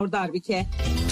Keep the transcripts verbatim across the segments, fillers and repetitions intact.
بردار بکه.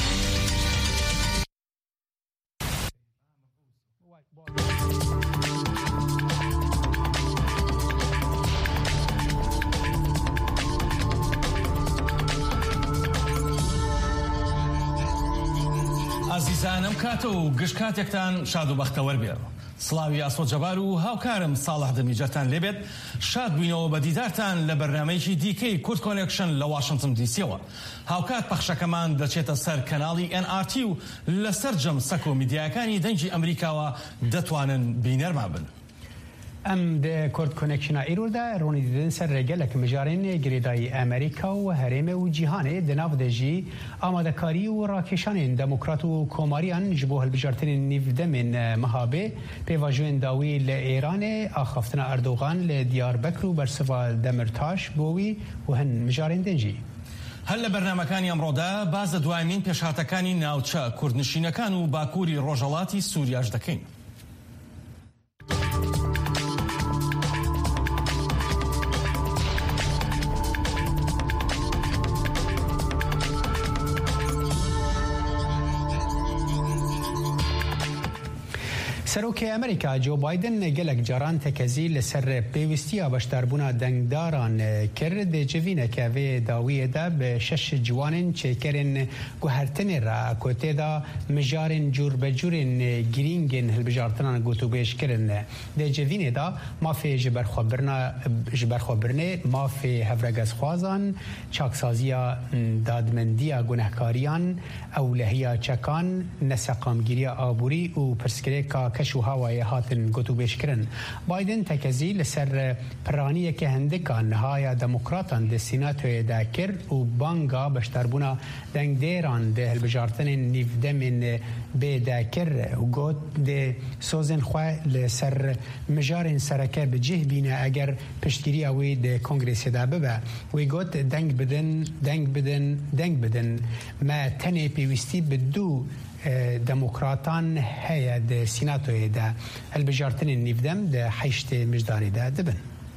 عزیزانم کاتە و گشت کاتێکتان شاد و بەختەوەر بێ. سڵاوی ئاسۆ جەبار و هاوکارم ساڵح دەمیجەرتان لێبێت. شاد بووینەوە بە دیدارتان لە بەرنامەیەکی دیکەی کورد کۆنێکشن لە واشنگتن دیسیەوە. هاوکات پەخشەکەمان دەچێتە سەر کەناڵی ئێن ئار تی و لەسەر جەم سەک و میدیاکانی دەنگی ئەمریکاوە دەتوانن بینەرما بن. ام د کورد کنکشنا ایرودا رونی دیدن سر رگلک مجارین گریدای امریکا و حرم و جهان د ناو دجی آماده کاری و راکشان دموکرات و کوماریان جبوه البجارتن نیفده من مهابه پیواجوین داوی ل ایران آخفتنا اردوغان ل دیاربکر و برسوا دمرتاش بوی و هن مجارین دنجی. هەل لە بەرنامەکانی ئەمڕۆدا باز لە دوایمین پێشهاتەکانی ناوچە کوردنشینەکان و باکووری ڕۆژهەڵاتی سووریاش دەکەین. سەرۆکی ئەمریکا جۆ بایدن gelek caran tekezî li ser pêwistiya beşdarbûna dengdaran kir dê civîneke vê dawiyê de bi şeş ciwanên çêkerên guhertinê re ku têda mijarên cûrbecûrên girîngên hilbijartinan gotûbêj kirin. Dê civînê de mafê ji berxwebirinê, mafê hevregezxwazan, çaksaziya dadmendiya gunehkariyan, ewlehiya çekan, neseqamgiriya aborî û pirsgirêka keş û hawayê hatin gotûbêjkirin. Biden tekezî li ser piraniyeke hindika nihaya demokratan di Sînatoyê de kir û banga beşdarbûna dengdêran di hilbijartinên nîvdemên bê de kir û got dê sozên xwe li ser mijarên sereke bi cih bîne eger piştgiriya wê di Kongresê de bibe. Wê got deng bidin, deng bidin, deng bidin. Me tenê pêwîstî bi dû دموکراتان هەیە د سیناتۆیەدا هەلبژارتنین نیڤدەم د حیشتێ مژدانیدا دەبن.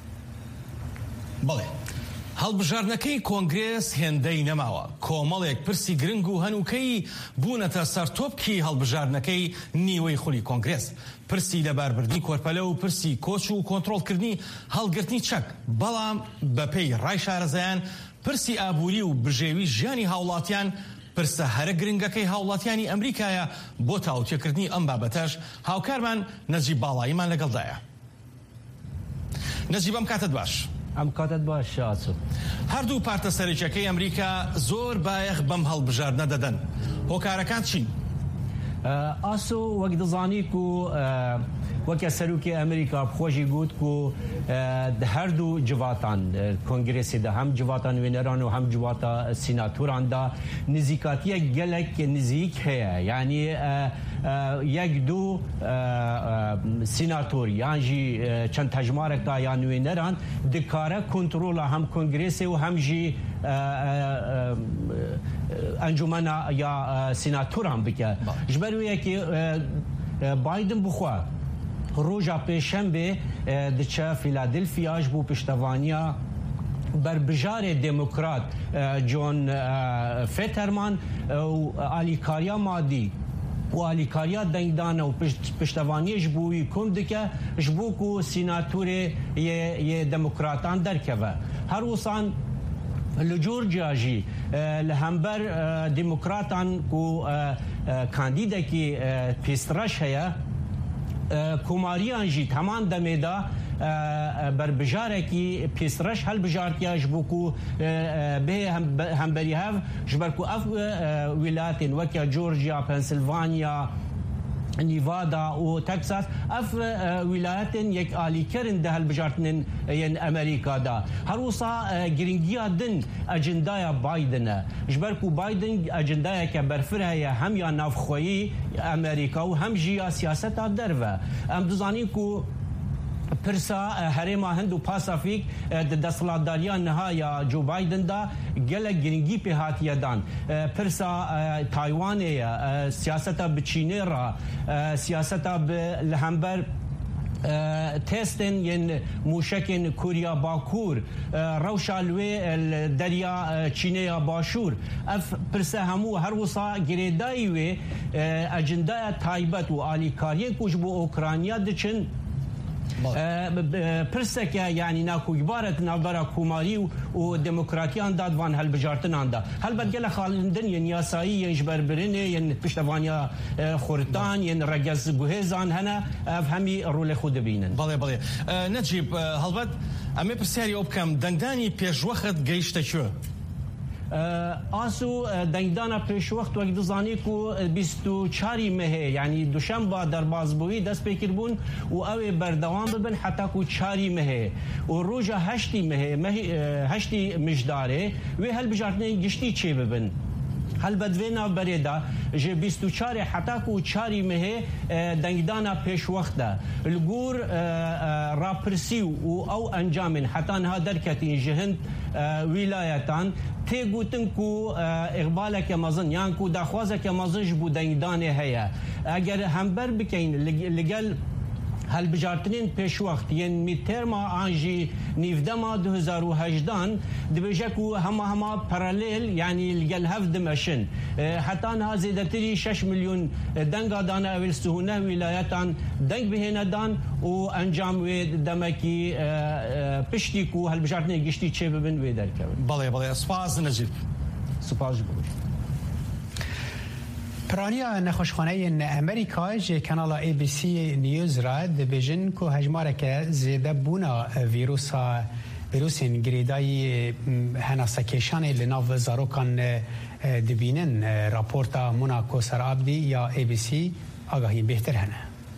بەڵێ هەڵبژارنەکەی کۆنگرێس هێندەی نەماوە. کۆمەڵێک پرسی گرنگ و هەنووکەی بوونەتە سەرتۆپکی هەڵبژارنەکەی نیوەی خولی کۆنگرێس. پرسی لەباربردنی کۆرپەلە و پرسی کۆچ و کۆنتڕۆڵکردنی هەڵگرتنی چەک. بەڵام بەپێی ڕای شارەزایان پرسی ئابووری و بژێوی ژیانی هاوڵاتیان پرسە هەرە گرنگەکەی هاوڵاتیانی ئەمریکایە بۆ تاوتێکردنی ئەم بابەتەش هاوکارمان نەجیب باڵاییمان لەگەڵدایە. نەجیب ئەم کاتت باش. ئەم کاتت باش ئاسۆ. هەردوو پارتە سەرۆکیەکەی ئەمریکا زۆر بایەخ بەم هەڵبژاردنە دەدەن. هۆکارەکان چین؟ ئاسۆ وەک دەزانی و وەکە سەرۆکی ئەمریکا بخۆشی گوت و هەردوو جواتان کۆنگرێسی دا هەم جواتان وێنەران و هەم جواتە سیناتوراندا نزیکاتیە gelek نزیک هەیە. یعنی یەک دوو سیناتۆر یان جی چەند هەژمارێکدا یان وێنەران دکارە کۆنتڕۆڵە هەم کۆنگرێسێ و هەم جی ئەنجومەنە یا سیناتۆران بکە. ji ber wê yekê Biden bixwe roja pêşembe diçe Fîladelfîya ji bo piştevaniya berbijarê demokrat John Fetterman û alîkariya madî û alîkariya dengdana û piştevaniyê ji bo wî kom dike ji bo ku sînatorê yê demokratan derkeve. Her wisan li Georgia jî li hember demokratan ku kandîdekî pêstreş heye komariyan jî heman demê de berbijarekî pêstreş helbijartiya ji bo ku bê hemberî hev ji ber ku ev wîlayetên weke Georgia, Pennsylvania, Nevada û Texas ev wîlayetên yek alîkerin de helbijartinên yên Amerîkada. Her wisa giringiya din ecendaya Biden e. Ji ber ku Biden ecendayeke berfir heye hem ya navxweyî Amerîka û hem jî ya siyaseta derve. Em dizanîn ku پرسا هەرێما هەند و پاسافیک دەسەڵاتداریان نەها یا جو بایدن دا gelek giringî pê hatiye dan. Pirsa Taywanê ye, siyaseta bi Çînê re, siyaseta bi li hember تستن ين موشكن كوريا باكور روشالوي الدريا تشينيا باشور اف برسهمو هر وصا جريدايوي اجندا تايبت والي كاريه كوجبو اوكرانيا دچن پرسك يعني ناكو عبارة نابرا كوماري وديمقراطيان داد وان هالبجارتن عندا هل بدجلا خالندن ين ياسايي ين جبربرين ين بشتوانيا خورتان ين رجز جهزان هنا افهمي رول خود بينن بالي بالي نجيب هلبت امي برسياري اوبكم دنداني پیش وقت گيشت شو آسو دنگدانا پیش وقت وقت دزانی کو بیست و چهاری مه یعنی دوشنبه در بازبویی دست پیکر بون و اوی بردوام ببن حتی کو چهاری مه و روزا هشتی مه هشتی مجداره و هل بجارتنی گشتی چه ببن هل بدوینا بریدا جه بیست و چهار حتی کو چهاری مه دنگدانا پیش وقت الگور راپرسی و او انجام حتی انها درکتی جهند ولایتان تيغوتن كو اقبالك مازن يان كو داخوازك مازن جبو دنگدان هيا اگر همبر بكين لگل هل بجارتنين پیش وقت ين ميترما انجي نيفدما دو هزار و هجدان دبجكو هما هما parallel يعني لگل هفد مشن حتى انها زيدتري شش مليون دنگا دانا اول سهونه ولايتان دنگ بهنا دان و انجام و دمكي پشتي كو هل بجارتنين گشتي چه ببن و دركبن بالي بالي سپاس نجيب سپاس بگوش پرانیا نخوشخانه امریکا جه کانال ای بی سی نیوز را دبیجن که هجماره که زیده بونا ویروسا ویروسین گریدای هناسکیشان لناو زاروکان دبینن راپورتا موناکو سرابدی یا ای بی سی آگاهی بهتر هنه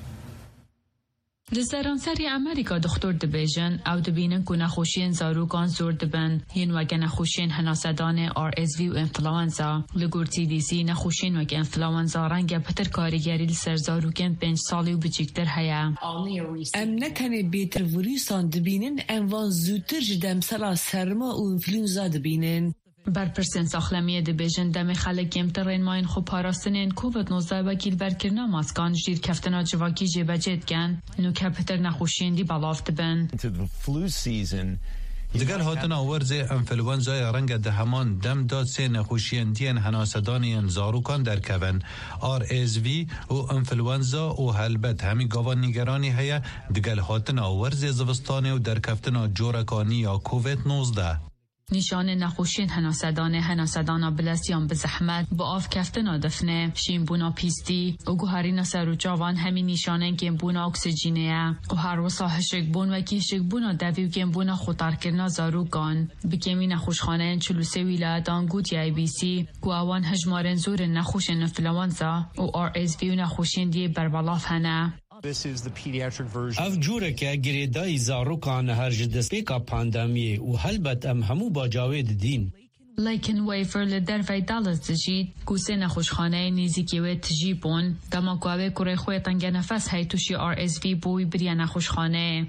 لسرانسری امریکا دکتر دبیجن او دبینن که نخوشین زاروکان زور دبن ین وگه نخوشین هناسدان آر اس وی و انفلوانزا لگور تی دی سی نخوشین وگه انفلوانزا رنگ پتر کاریگری لسر زاروکن پنج سالی و بچیکتر هیا ام نکنه بیتر ویروسان دبینن ام وان زودتر جدم سلا سرما و انفلوانزا دبینن برپرسن ساخلمیه دبیجن دم خلق کمترین ماین خوب پاراستنین کووید نوزده وکیل برکرنا ماسکان جیر کفتنا جواکی جبجت گن نو کپتر نخوشین دی بلاف دبن دیگر هاتنا ورز انفلوانزای رنگ دهمان دم داد سه نخوشیندین هناسدانین زاروکان در کون آر اس وی و انفلوانزا و هلبت همی گاوان نیگرانی هیا دیگر هاتنا ورز زوستانی و در کفتنا جورکانی یا کووید نوزده نشان نخوشین هناسدان هناسدانا بلسیان به زحمت با آف کفتنا دفنه شین بونا پیستی و گوهرینا سرو جوان همین نشانه گم بونا اکسیجینه و هر وصا هشک بون و کیشک بونا دویو گم بونا خطر کرنا زاروگان بکمی نخوشخانه چلوسه ویلایتان گوت یا ای بی سی گوهوان هجمارن زور نخوشین انفلوانزا و آر اس وی و نخوشین دی بربلاف هنه اف جوره که گریدای زاروکان هرج دسپیکا پاندامی و هلبت ام همو با جاوید دین لیکن ویفر لدر وی دالت تجید گوسه نخوشخانه نیزیکی و تجیبون دما گوه کره خوی تنگ نفس های توشی آر اس وی بوی بریا نخوشخانه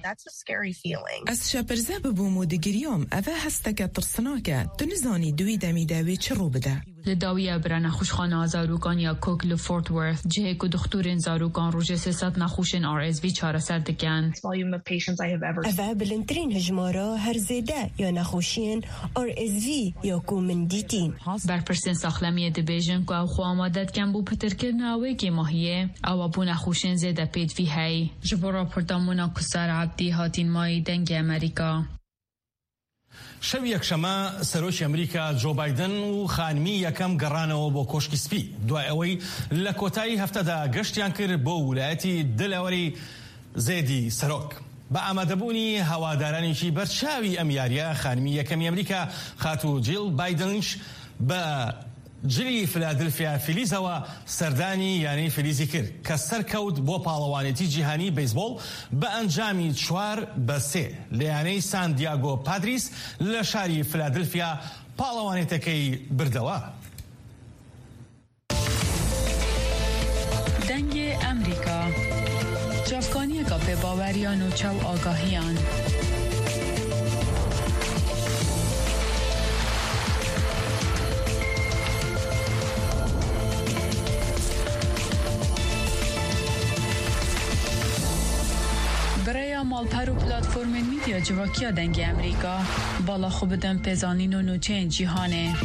از شپرزه ببومو دگریام اوه هستکه ترسناکه دنزانی دوی دمی دوی چه رو بده لداویه برا نخوشخانه زاروکان یا کوک لفورت ورث جهه که دختورین زاروکان روژه سیصد نخوشین آر اس وی چاره سر دکن اوه بلندترین هجمارا هر زیده یا نخوشین آر اس وی یا من دیتین برپرسن ساخلمیه دبیجن که او خو آمادت کن بو پتر کرنه اوه که ماهیه او بو نخوشین زیده پید وی هی جبو راپورتامونا کسار عبدی هاتین مای دنگ امریکا شەو یەکشەمە سەرۆکی ئەمریکا جۆ بایدن و خانمی یەکەم گەڕانەوە بۆ کۆشکی سپی دوای ئەوەی لە کۆتایی هەفتەدا گەشتیان کرد بۆ ویلایەتی دلەوەری زێدی سەرۆک بە ئامادەبوونی هەوادارانێکی بەرچاوی ئەم یاریە خانمی یەکەمی ئەمریکا خاتوو جیل بایدنش بە جلی فیلادلفیا فیلیزەوە سەردانی یانەی فیلیزی کرد کە سەرکەوت بۆ پاڵەوانێتی جیهانی بەیسبۆڵ بە ئەنجامی چوار بە سێ لە یانەی سان دیاگۆ پادریس لە شاری فیلادلفیا پاڵەوانێتەکەی بردەوە. دەنگ ئەمریکا جافکانیەکە پێباوەریان و چاو ئاگاهیان مالپر و پلاتفورم میدیا جواکیا دنگ امریکا بالا خوب دم پزانین و نوچه جیهانه.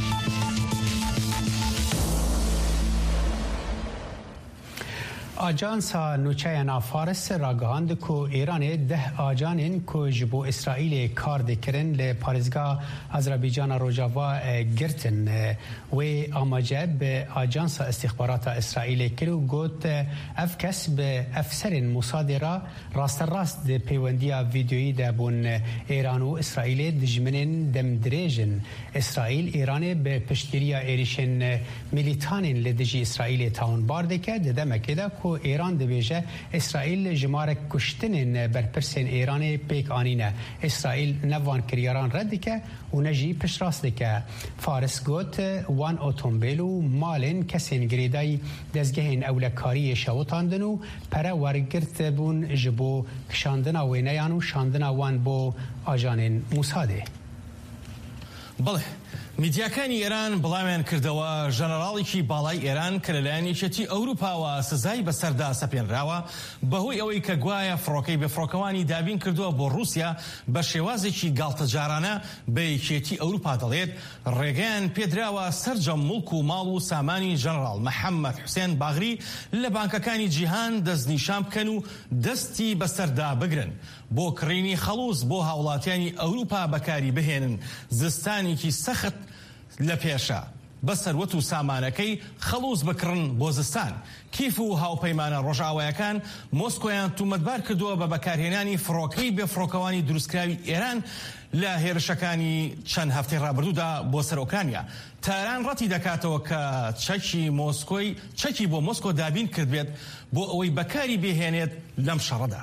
آژانس نوچه فارس راگهاند که ایران ده آجانین که جبو اسرائیل کار دکرن لپارزگاه آذربایجان روجاوا گرتن و آماجه به آژانس استخبارات اسرائیل کرو گوت اف کس به افسر موساد را راست راست ده پیوندیا ویدیویی ده بون ایران و اسرائیل دجمنین دم دریجن. اسرائیل ایران به پشتگیری ایریشن میلیتانین لدجی اسرائیل تاون بارده که دمکه ده که ایران دبیجه اسرائیل جمارک کشتنین برپرسین ایران پیک آنینه. اسرائیل نوان کریاران رد که و نجی پش راست که فارس گوت وان اوتومبیل و مالین کسین گریدای دزگهین اولکاری شوتاندن و پره ورگرت بون جبو کشاندن وینیان و شاندن وان بو آجانین موساده. بله میدیاکانی ایران بڵاویان کردەوە ژەنەڕاڵێکی باڵای ئێران کە لەلایەن یەکێتی ئەوروپاوە سزای بەسەردا سەپێنراوە بەهۆی ئەوەی کە گوایە فڕۆکەی بەفڕۆکەوانی دابین کردووە بۆ رووسیا بە شێوازێکی گاڵتەجارانە بە یەکێتی ئەوروپا دەڵێت ڕێگەیان پێدراوە سەرجەم مڵک و ماڵ و سامانی ژەنەڕاڵ محەممەد حوسێن باغری لە بانکەکانی جیهان دەستنیشان بکەن و دەستی بەسەردا بگرن بۆ کڕینی خەڵوز بۆ هاوڵاتیانی ئەوروپا بەکاری بهێنن. زستانێکی سەخت لە پێشە بە سەروەت و سامانەکەی خەڵوز بکڕن بۆ زستان. کیف و هاوپەیمانە ڕۆژئاوایەکان مۆسکۆیان تومەتبار کردووە بە بەکارهێنانی فڕۆکەی بێفڕۆکەوانی دروستکراوی ئێران لە هێرشەکانی چەند هەفتەی ڕابردوودا بۆ سەرۆکانیا. تاران ڕەتی دەکاتەوە کە چەکی مۆسکۆی چەکی بۆ مۆسکۆ دابین کرد بێت بۆ ئەوەی بەکاری بهێنێت لەم شەڕەدا.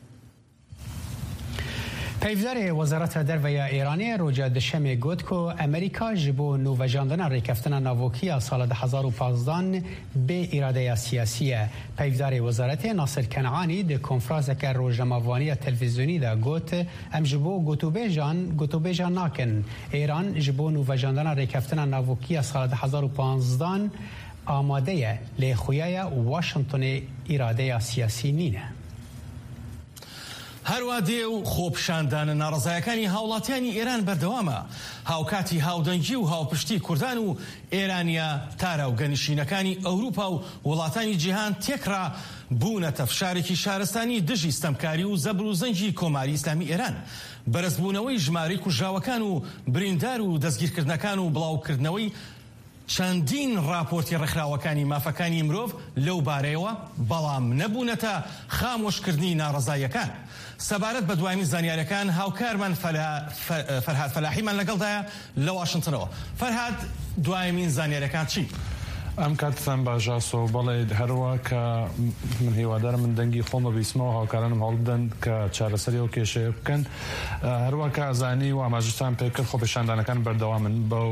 پیوزار وزارت درویه ایرانی روجا دشمه گوت که امریکا جبو نووجاندن ریکفتن ناوکی سال دو هزار و پانزده به اراده سیاسیه. پیوزار وزارت ناصر کنعانی ده کنفرانس که روزنامه‌وانی تلویزیونی ده گوت ام جبو گوتوبیجان گوتوبیجان ناکن ایران جبو نووجاندن ریکفتن ناوکی سال دو هزار و پانزده آماده لخویای واشنطن اراده سیاسی نینه. هەروە دێ و خۆپشاندانە ناڕزایەکانی هاوڵاتیانی ئێران بەردەوامە. هاوکاتی هاودەنگی و هاوپشتی کوردان و ئێرانیا تارە و گەنشینەکانی ئەوروپا و وڵاتانی جیهان تێکرا بوونەتە فشارێکی شارستانی دژی ستەمکاری و زەبر و زەنجی کۆماری ئیسلامی ئێران. بەرزبوونەوەی ژمارەی کوژراوەکان و بریندار و دەستگیرکردنەکان و بڵاوکردنەوەی چەندین راپۆرتی ڕێکخراوەکانی مافەکانی مرۆڤ لەو بارەیەوە بەڵام نەبوونەتە خامۆشکردنی ناڕزاییەکان. سەبارەت بە دوایین زانیاریەکان هاوکارمان فەرهاد فەلاحیمان لەگەڵدایە لە واشنتنەوە. فەرهاد دوایمین زانیاریەکان چی؟ ئەم کاتتان باشاسۆ بەڵێ هەروە کە من هیوادارم من دەنگی خۆمە بیسمەوە هاوکارانم هەڵ بدەن کە چارەسەری ئەو کێشەیە بکەن. هەروە کە ئازانی و ئاماژەتان پێکرد خۆپیشاندانەکان بەردەوامن بەو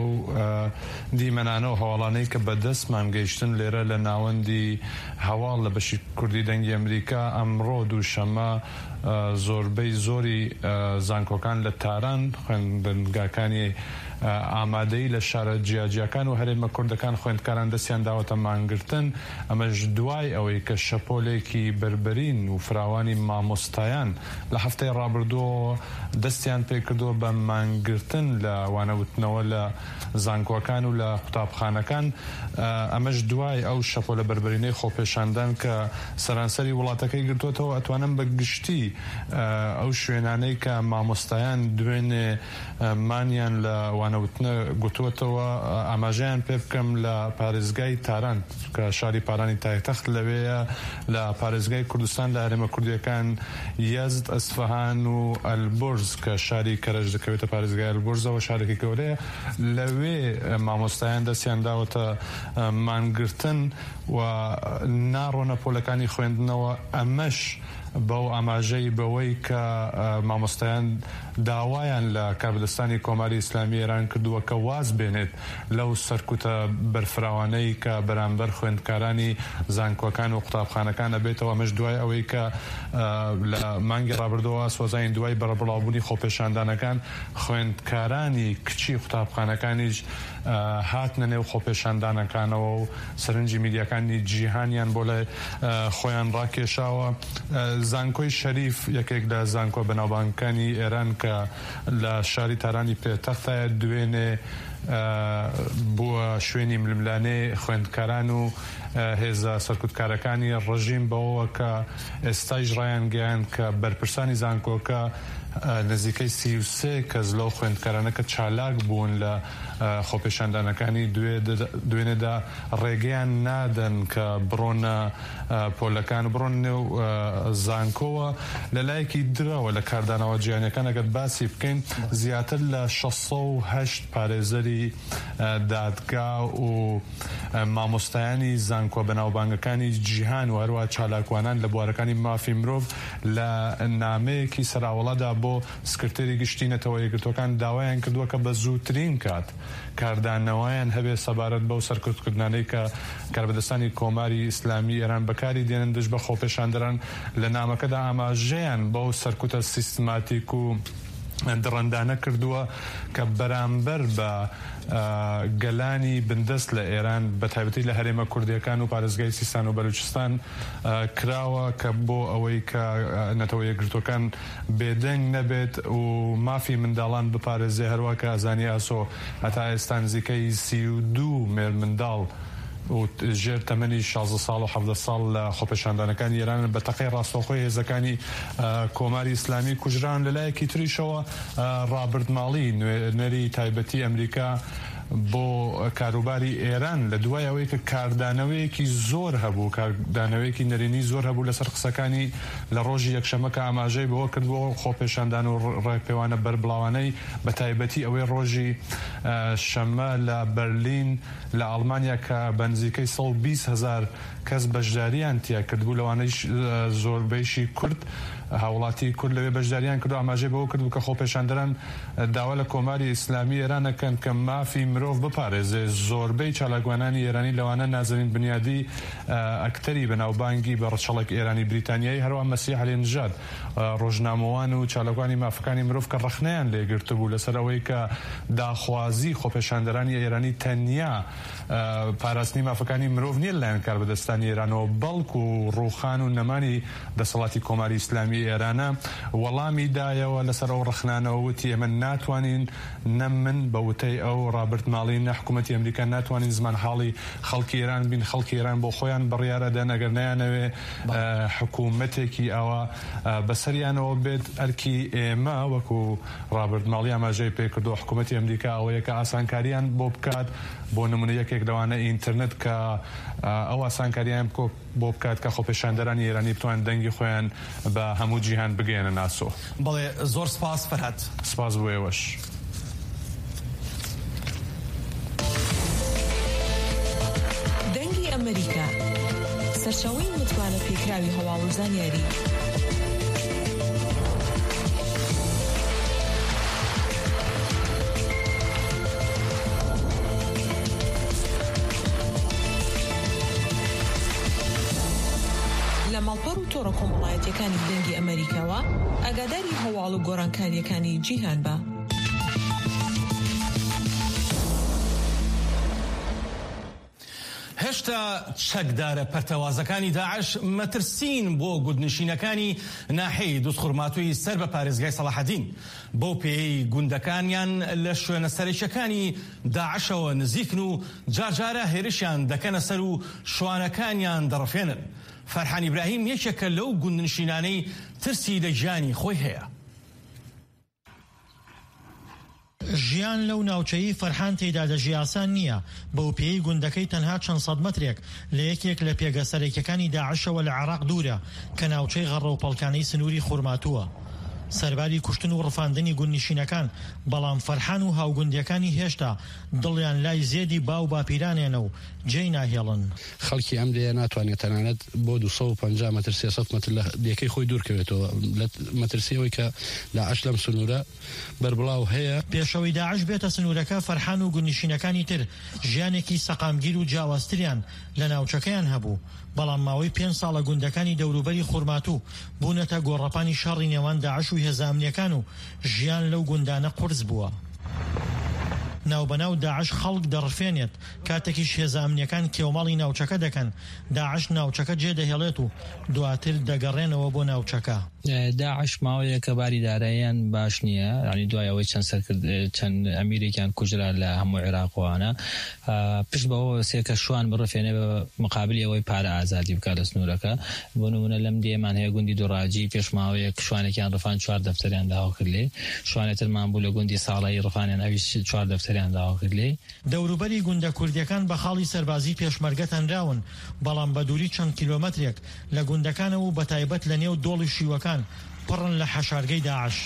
دیمەنانە و هەواڵانەی کە بەدەستمان گەیشتن لێرە لە ناوەندی هەواڵ لە بەشی کوردی دەنگی ئەمریکا ئەمڕۆ دووشەمە زۆربەی زۆری زانکۆکان لە تاران خوێندنگاکانی ئامادەی لە شارە جیاجیەکان و هەرێمە کوردەکان خوێندکاران دەستیان داوەتە مانگرتن. ئەمەش دوای ئەوەی کە شەپۆلێکی بربرین و فراوانی مامۆستایان لە هەفتەی ڕابردووە دەستیان پێکردووە بە مانگرتن لە وانەوتنەوە لە زانکۆکان و لە قوتابخانەکان. ئەمەش دوای ئەو شەپۆلە بربرینەی خۆپێشاندان کە سەرانسەری وڵاتەکەی گرتووەتەوە ئەتوانم بە گشتی ئەو شوێنانەی کە مامۆستایان دوێنێ مانیان لە وانەوتنە گوتووەتەوە ئاماژەیان پێ بکەم لە پارێزگای تاران کە شاری پارانی تایتەخت لەوەیە لە پارێزگای کوردستان لە هەرێمە کوردیەکان یەزد ئەسفەهان و ئەلبورز کە شاری کەرەژ دەکەوێتە پارێزگای ئەلبورزەوە شارێکی گەورەیە لەوێ مامۆستایان دەستیان داوەتە مانگرتن و ناڕۆنە پۆلەکانی خوێندنەوە. ئەمەش بەو ئاماژەی بەوەی کە مامۆستایان داوایان لە کاربدەستانی کۆماری ئیسلامی ئێران کردووە کە واز بێنێت لەو سەرکوتە بەرفراوانەی کە بەرامبەر خوێندکارانی زانکۆکان و قوتابخانەکان ئەبێتەوە. ئەمەش دوای ئەوەی کە لە مانگی ڕابردەوە سۆزین دوای بەرەبڵاوبوونی خۆپێشاندانەکان خوێندکارانی کچی قوتابخانەکانیش هاتنە نێو خۆپێشاندانەکانەوە و سەرنجی میدیاکانی جیهانیان بۆ لە خۆیان ڕاکێشاوە. زانکۆی شەریف یەکێک لە زانکۆ بەناوبانگەکانی ئێران کە لە شاری تارانی پێتەختە دوێنێ بووە شوێنی ململانەی خوێندکاران و هێزە سەرکوتکارەکانی ڕژیم بەوە کە ئێستایش ڕایان گەیان کە بەرپرسانی زانکۆکە نزیکەی سی و سێ کەس لەو خوێندکارانە کە چالاک بوون لە خۆپێشاندانەکانی دوێنێدا ڕێگەیان نادەن کە بڕۆنە پۆلەکان بڕۆن نێو زانکۆوە لەلایەکی درەوە لە کاردانەوە جیهانیەکان ئەگەر باسی بکەین زیاتر لە شەش سەد و هەشت پارێزەری دادگا و مامۆستایانی زانکۆ بەناوبانگەکانی جیهان و هەروە چالاکوانان لە بوارەکانی مافی مرۆڤ لە نامەیەکی سەراوەڵادا بۆ سکرتێری گشتی نەتەوە یەکگرتوەکان داوایان کردووە کە بە زووترین کات کاردانەوەیان هەبێ سەبارەت بەو سەرکوتکردانەی کە کاربەدەستانی کۆماری ئیسلامی ئێران بەکاری دێنن دژ بە خۆپێشاندەران لە نامەکەدا ئاماژەیان بەو سەرکوتە سیستماتیک و دڕەندانە کردووە کە بەرامبەر بە گەلانی بندەست لە ئێران بە تایبەتی لە هەرێمە کوردیەکان و پارێزگای سیستان و بەلوچستان کراوە کە بۆ ئەوەی کە نەتەوە یەکگرتوەکان بێدەنگ نەبێت و مافی منداڵان بپارێزێ هەروە کە ئازانی ئاسۆ هەتا ئێستا نزیکەی سی و دوو مێر منداڵ و ژێر تەمەنی شازدە ساڵ و حەڤدە ساڵ لە خۆپێشاندانەکانی ئێران بە تەقەی ڕاستەوخۆی هێزەکانی کۆماری ئیسلامی کوژران لەلایەکی تریشەوە ڕابرد ماڵی نوێنەری تایبەتی ئەمریکا بۆ کاروباری ئێران لە دوای ئەوەی کە کاردانەوەیەکی زۆر هەبوو کاردانەوەیەکی نەرێنی زۆر هەبوو لەسەر قسەکانی لە ڕۆژی یەکشەمە کە ئاماژەی بەوە کردبووە خۆپێشاندان و ڕێکپێوانە بەربڵاوانەی بە تایبەتی ئەوەی ڕۆژی شەمە لە بەرلین لە ئەڵمانیا کە بەنزیکەی سەد و بیست هەزار کەس بەشداریان تیا کردبوو لەوانەی زۆربەیشی کورد هاوڵاتی کورد لەوێ بەشداریان کردو ئاماژەی بەوە کردبوو کە خۆپێشاندەران داوا لە کۆماری ئیسلامی ئێرانەکەن کە مافی مرۆڤ بپارێزێ زۆربەی چالاکوانانی ئێرانی لەوانە نازەنین بنیادی ئەکتەری بەناوبانگی بە ڕەچەڵک ئێرانی بریتانیایی هەروە مەسیح عەلێنژاد ڕۆژنامەوان و چالاکوانی مافەکانی مرۆڤ کە ڕەخنەیان لێگرتبوو لەسەر ئەوەی کە داخوازی خۆپێشاندەرانی ئێرانی تەنیا پاراستنی مافەکانی مرۆڤ نییە لەلایەن کاربەدەستانی ئێرانەوە بەڵکو و ڕووخان و نەمانی دەسەڵاتی کۆماری ئیسلامی ئێرانە وەڵامی دایەوە لەسەر ئەو ڕەخنانەوە وتی ئێمە ناتوانین نە من بە وتەی ئەو ڕابرد ماڵی نە حکوومەتی ئەمریکا ناتوانین زمان حاڵی خەڵکی ئێران بین خەڵکی ئێران بۆ خۆیان بڕیارەدەن ئەگەر نەیانەوێ حکوومەتێکی ئەوە بەسەریانەوە بێت ئەرکی ئێمە وەکو ڕابرد ماڵی ئاماژەی پێکردو حکوومەتی ئەمریکا ئەوەیە کە ئاسانکاریان بۆ بکات بۆ نمونە یەکێک لەوانە ئینترنێت کە ئەو ئاسانکاریان بۆ بکات کە خۆپێشاندەرانی ئێرانی بتوان دەنگی خۆیان بە هەموو جیهان بگەێنە ناسۆ. بەڵێ زۆر سپاس فەرهاد. سپاس بۆ ئێوەش. دەنگی ئەمریکا سەرچاوەی متمانە پێکراوی هەواڵ و زانیاری. لە ماڵپەڕ و تۆڕە کۆمەڵایەتیەکانی دەنگی ئەمریکاوە ئاگاداری هەواڵ و گۆڕانکاریەکانی جیهان بە. هێشتا چەکدارە پەرتەوازەکانی داعش مەترسین بۆ گوندنشینەکانی ناحەی دۆستخورماتووی سەر بە پارێزگای سەلاحەدین بۆ پێی گوندەکانیان لە شوێنە سەرەکیەکانی داعشەوە نزیکن و جارجارە هێرشیان دەکەنە سەر و شوانەکانیان دەڕفێنن. فەرحان ئیبراهیم یەکێکە لەو گوندنشینانەی ترسی لە گیانی خۆی هەیە. ژیان لەو ناوچەیی فەرحان تێیدا دەژی ئاسان نییە بەو پێی گوندەکەی تەنها چەند سەد مەترێک لە یەکێک لە پێگە سەرەکیەکانی داعشەوە لە عێراق دوورە کە ناوچەی غەڕە و پەڵکانەی سنووری خورماتووە. سەرباری کوشتن و ڕفاندنی گوندنشینەکان بەڵام فەرحان و هاوگوندیەکانی هێشتا دڵیان لای زێدی باو باپیرانێنە و جێی ناهێڵن. خەڵکی ئەم لێ ناتوانێت تەنانەت بۆ دوو سەد و پەنجا مەتر سێ سەد مەتر لە دیەکەی خۆی دوورکەوێتەوە لە مەترسیەوەی کە داعش لەم سنوورە بەربڵاو هەیە. پێشەوەی داعش بێتە سنوورەکە فەرحان و گوندنشینەکانی تر ژیانێکی سەقامگیر و جیاوازتریان لە ناوچەکەیان هەبوو بەڵام ماوەی پێنج ساڵە گوندەکانی دەوروبەری خورماتوو بوونەتە گۆڕەپانی شەڕی نێوان داعش و هێزە ئەمنیەکان و ژیان لەو گوندانە قورس بووە. ناوبەناو داعش خەڵک دەڕفێنێت کاتێکیش هێزە ئەمنیەکان کێوماڵی ناوچەکە دەکەن داعش ناوچەکە جێدەهێڵێت و دواتر دەگەڕێنەوە بۆ ناوچەکە. داعش ماوەیەکە باری داراییان باش نییە ینی دوایەوەی چەند سەرکرد چەند ئەمیرێکیان کوژرا لە هەموو عێراقوانە پشت بەوە سێکە شوان بڕفێنێ بە مقابلی ئەوەی پارە ئازادی بکات لە سنوورەکە بۆ نمونە لەم دێمان هەیە گوندی دوڕاجی پێشماوەیەک شوانێکیان ڕفان چوار دەفتەریان داوا کرد لێ شوانێترمان بوو لە گوندی ساڵایی ڕفانیان ئەویش چوار دەفتەریان داوا کرد لێ. دەوروبەری گوندە کوردیەکان بە خاڵی سەربازی پێشمەرگە تەنراون بەڵام بە دووری چەند کیلۆمەترێک لە گوندەکانە و بە تایبەت لە نێو دۆڵی شیوەکان پڕن لە حەشارگەی داعش.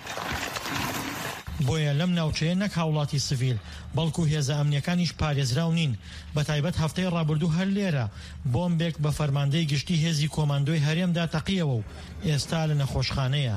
بۆیە لەم ناوچەیە نەک هاوڵاتی سڤیل بەڵکو هێزە ئەمنیەکانیش پارێزراو نین بە تایبەت هەفتەی ڕابردوو هەر لێرە بۆمبێک بە فەرماندەی گشتی هێزی کۆماندۆی هەرێمدا تەقیەوە و ئێستا لە نەخۆشخانەیە.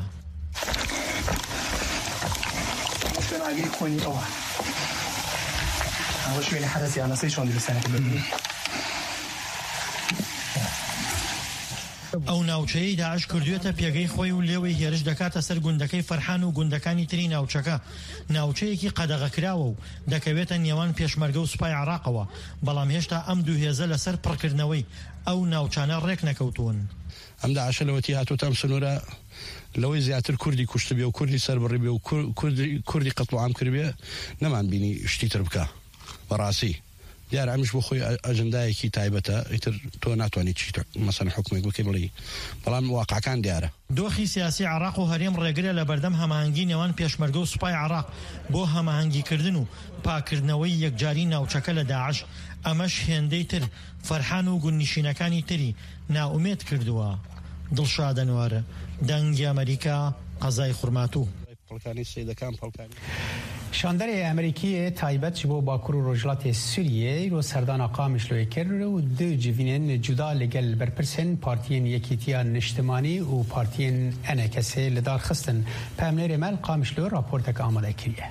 ئەو ناوچەیەی داعش کردوێتە پێگەی خۆی و لێوەی هێرش دەکاتە سەر گوندەکەی فەرحان و گوندەکانی تری ناوچەکە ناوچەیەکی قەدەغەکراوە و دەکەوێتە نێوان پێشمەرگە و سوپای عێراقەوە بەڵام هێشتا ئەم دوو هێزە لەسەر پڕکردنەوەی ئەو ناوچانە ڕێک نەکەوتون. ئەم داعشە لەوەتی هاتوتە ئەم سنوورە لەوەی زیاتر کوردی کوشت بێ و کوردی سەربڕی بێ و کوردی قەتڵ عام کرد بێ نەمان بینی شتی تر بکە بەڕاستی دیارە ئەمیش بۆ خۆی ئەجەندایەکی تایبەتە ئیتر تۆ ناتوانیت چیت مەسەن حکومێک بکەی بڵێ بەڵام واقعەکان دیارە. دۆخی سیاسی عێراق و هەرێم ڕێگرە لە بەردەم هەماهەنگی نێوان پێشمەرگە و سوپای عێراق بۆ هەماهەنگیکردن و پاکردنەوەی یەکجاری ناوچەکە لە داعش ئەمەش هێندەی تر فەرحان و گوندنشینەکانی تری ناومێت کردووە. دڵشاد ئەنوارە دەنگی ئەمریکا قەزای خورماتوو. شاندەری ئەمریکی تایبەت بۆ باکوور و ڕۆژهەڵاتی سووریە ڕۆ سەردانا قامیشلۆی کرد و دو جivînên cuda li gel berpirsên partiyên Yekîtiya Niştimanî û partiyên N K S li dar xistin. Pemnêrê me Qamişlo raporteka amade kiriye.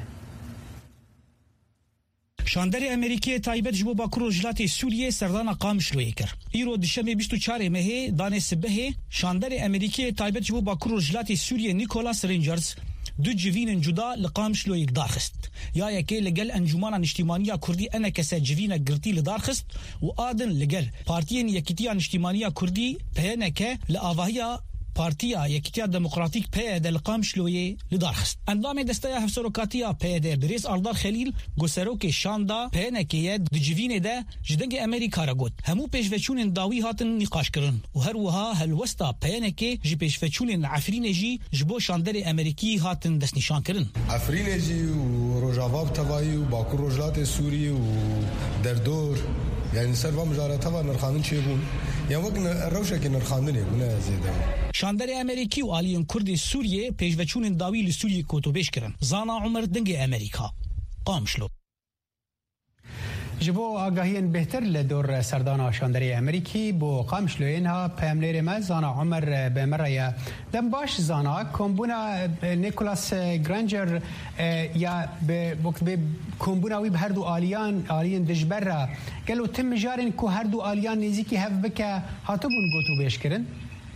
شاندەری ئەمریکیە تایبەت ji bo باکوور û rojhilatê Sûriyê serdana Qamişloyê kir. Îro dişemê bîst û çarê mehê danê sibehê şanderê Amerîkiyê taybet ji bo bakur û rojhilatê Sûriyê Nicholas Rangers du civînên cuda li Qamişloyê darxist. Ya yekê li gel Encûmana Niştimaniya Kurdî N K S civînek girtî li darxist û adin li gel Partiyên Yekîtiya Niştimaniya Kurdî P N K li avahiya Partiya Yekîtiya Demokratîk P Y D li Qamişloyê li darxist. Endamê desteya hevserokatiya P Y D Birêz Aldar Xelîl goserokê şanda P N K'ye di civînê de ji dengê Amerîka re got. Hemû pêşveçûnên dawî hatin nîqaşkirin û her wiha helwesta P N K ji pêşveçûnên Efrînê jî ji bo şanderê Amerîkî hatin destnîşankirin. Efrînê jî û Rojava bi tevahî û Bakur Rojhilatê Sûriyê û Derdor yani ser va mijareta va nirxandin çêbûn ya wek rewşekê nirxandinê bûne zêde. Şanderê Amerîkî û aliyên Kurdê Sûriyê pêşveçûnên dawî li Sûriyê kotûbêj kirin. Zana Umer dengê Amerîka. Qamişlo. Ji bo agahiyên bêhtir li dor serdana şanderê Amerîkî bo Qamişloyên ha peyamnêrê me Zana Umer Bemeraya dem baş zana kombûna Nicholas Granger ya be kombûna wî bi her du aliyan aliyên dijber re gelo tim mijarên ku her du aliyan nêzîkî hev bike hatibûn gotûbêj kirin.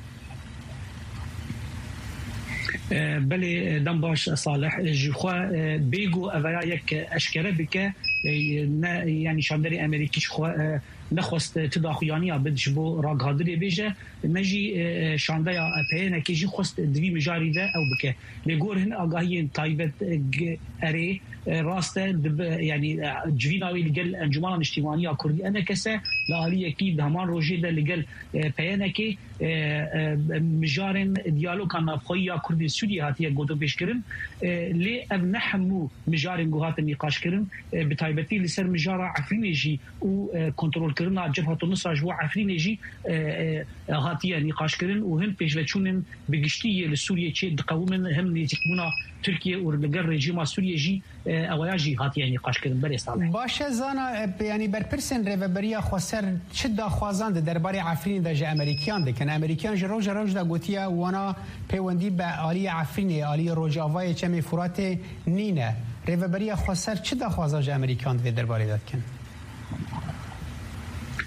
بله دم باش صالح جخوا بيجو أفرايك أشكره بك يعني شاندري أمريكي جخوا نخواست تداخليانية بدجبو راق هادري بيجا مجي شاندايا بينا كي جي خواست دوي مجاري ده أو بك لقور هن أقاهيين طايبت أري راسته يعني جويناوي لقل أنجمانا نشتيمانية كردي أنا كسا لآلية كي دهمان روجي ده لقل بينا كي مجارن ديالوغ كان نافخوية كردي سوريا هاتية قدو بيشكرن لي أب نحمو مجارن قوهات نقاش كرن بتايبتي لسر مجارة عفريني جي و كنترول كرنا جبهة النصر جوا عفريني جي هاتية نقاش كرن وهم بيشفتشونن بقشتية لسوريا چه دقومن هم نيزيكمونا تركيا ورقر رجيما سوريا جي اواجي هاتية نقاش كرن بري صالح. باشه زانا يعني برپرسن ريفبريا خوسر شد خوازان ده درباري عفرين ده جي امريكان ده كان امريكان جي روج روج ده قوتيا وانا بيوندي بآلية عفريني آلية روجاواي چمي فراتي نينه ريفبريا خوسر شد خوازان جي امريكان ده درباري ده كان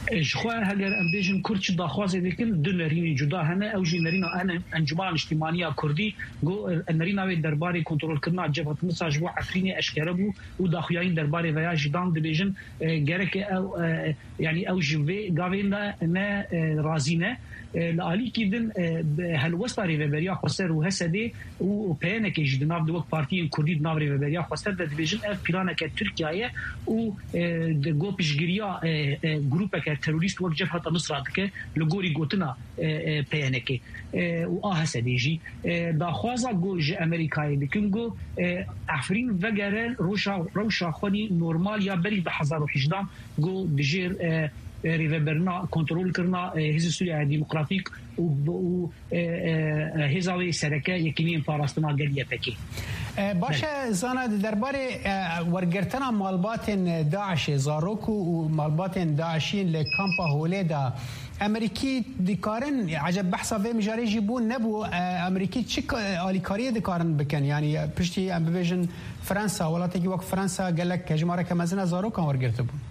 جخوا هگر ام بیشن کرد داخواست دکن دو نرینی جدا هنه او جی نرینا ان انجمن اجتماعی کردی گو نرینا و درباره کنترل کردن جبهت مساج و عفرین اشکره بو و داخویین درباره ویا جدان دبیجن گرک او یعنی او جوی گاوین نه رازینه لعلی کردن هالوستاری و بریا خسر و حسدی و پینه که جدناف دوک پارتی کردی ناوری و بریا خسر دبیجن اف پیرانه که ترکیه و گو پیشگیریا گروپ که تروریست وقت جبهت مصر که لگوری گوتنا پینه که و آه حسدیجی داخوازا گوج امریکایی دکن گو عفرین وگره روشا روشا خودی نورمال یا بری به هزار و هجده گو دجیر ریوبرنا کنترل کرنا حزب سوریه دموکراتیک و حزب سرکه یکیمین پاراستنا گلیه پکی باشه زانا درباره ورگرتنا مالبات داعش زاروک و مالبات داعشین لکامپا هولیدا امریکی دکارن عجب بحثا و مجاری جیبون نبو امریکی چی آلیکاری دکارن بکن یعنی پشتی ام ببیجن فرانسا ولاتی که وقت فرانسا گلک کجماره که مزنه زاروکان ورگرته بون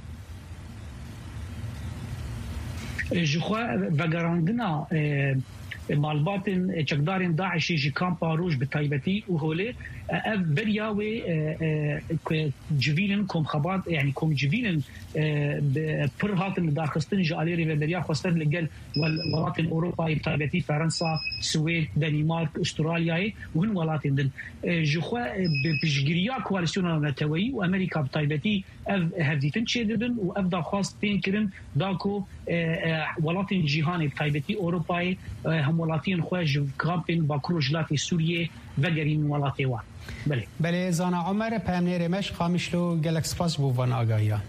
جخوا وگراندنا مالبات چقدارن داعشی جی کامپا روش بتایبتی و هولی اف بریاوی جوینن کم خبات یعنی کم جوینن پر هاتن داخستن جالیری و بریا خواستن لگل ولاتن اوروپای بتایبتی فرانسا سوید دنمارک استرالیای و هن ولاتن دن جخوا بپشگیریا کوالسیون نتوی و امریکا بتایبتی اف هفدیتن چه دبن و اف داخواست بین کرن داکو ولاتن جیهان بتایبتی اوروپای هم ولاتین خواج کامپین با کروجلات سوریه وگرین ولاتی وان بله بله زانا عمر پامنیر مش خامشلو گلکس پاس بو وان آگاهیا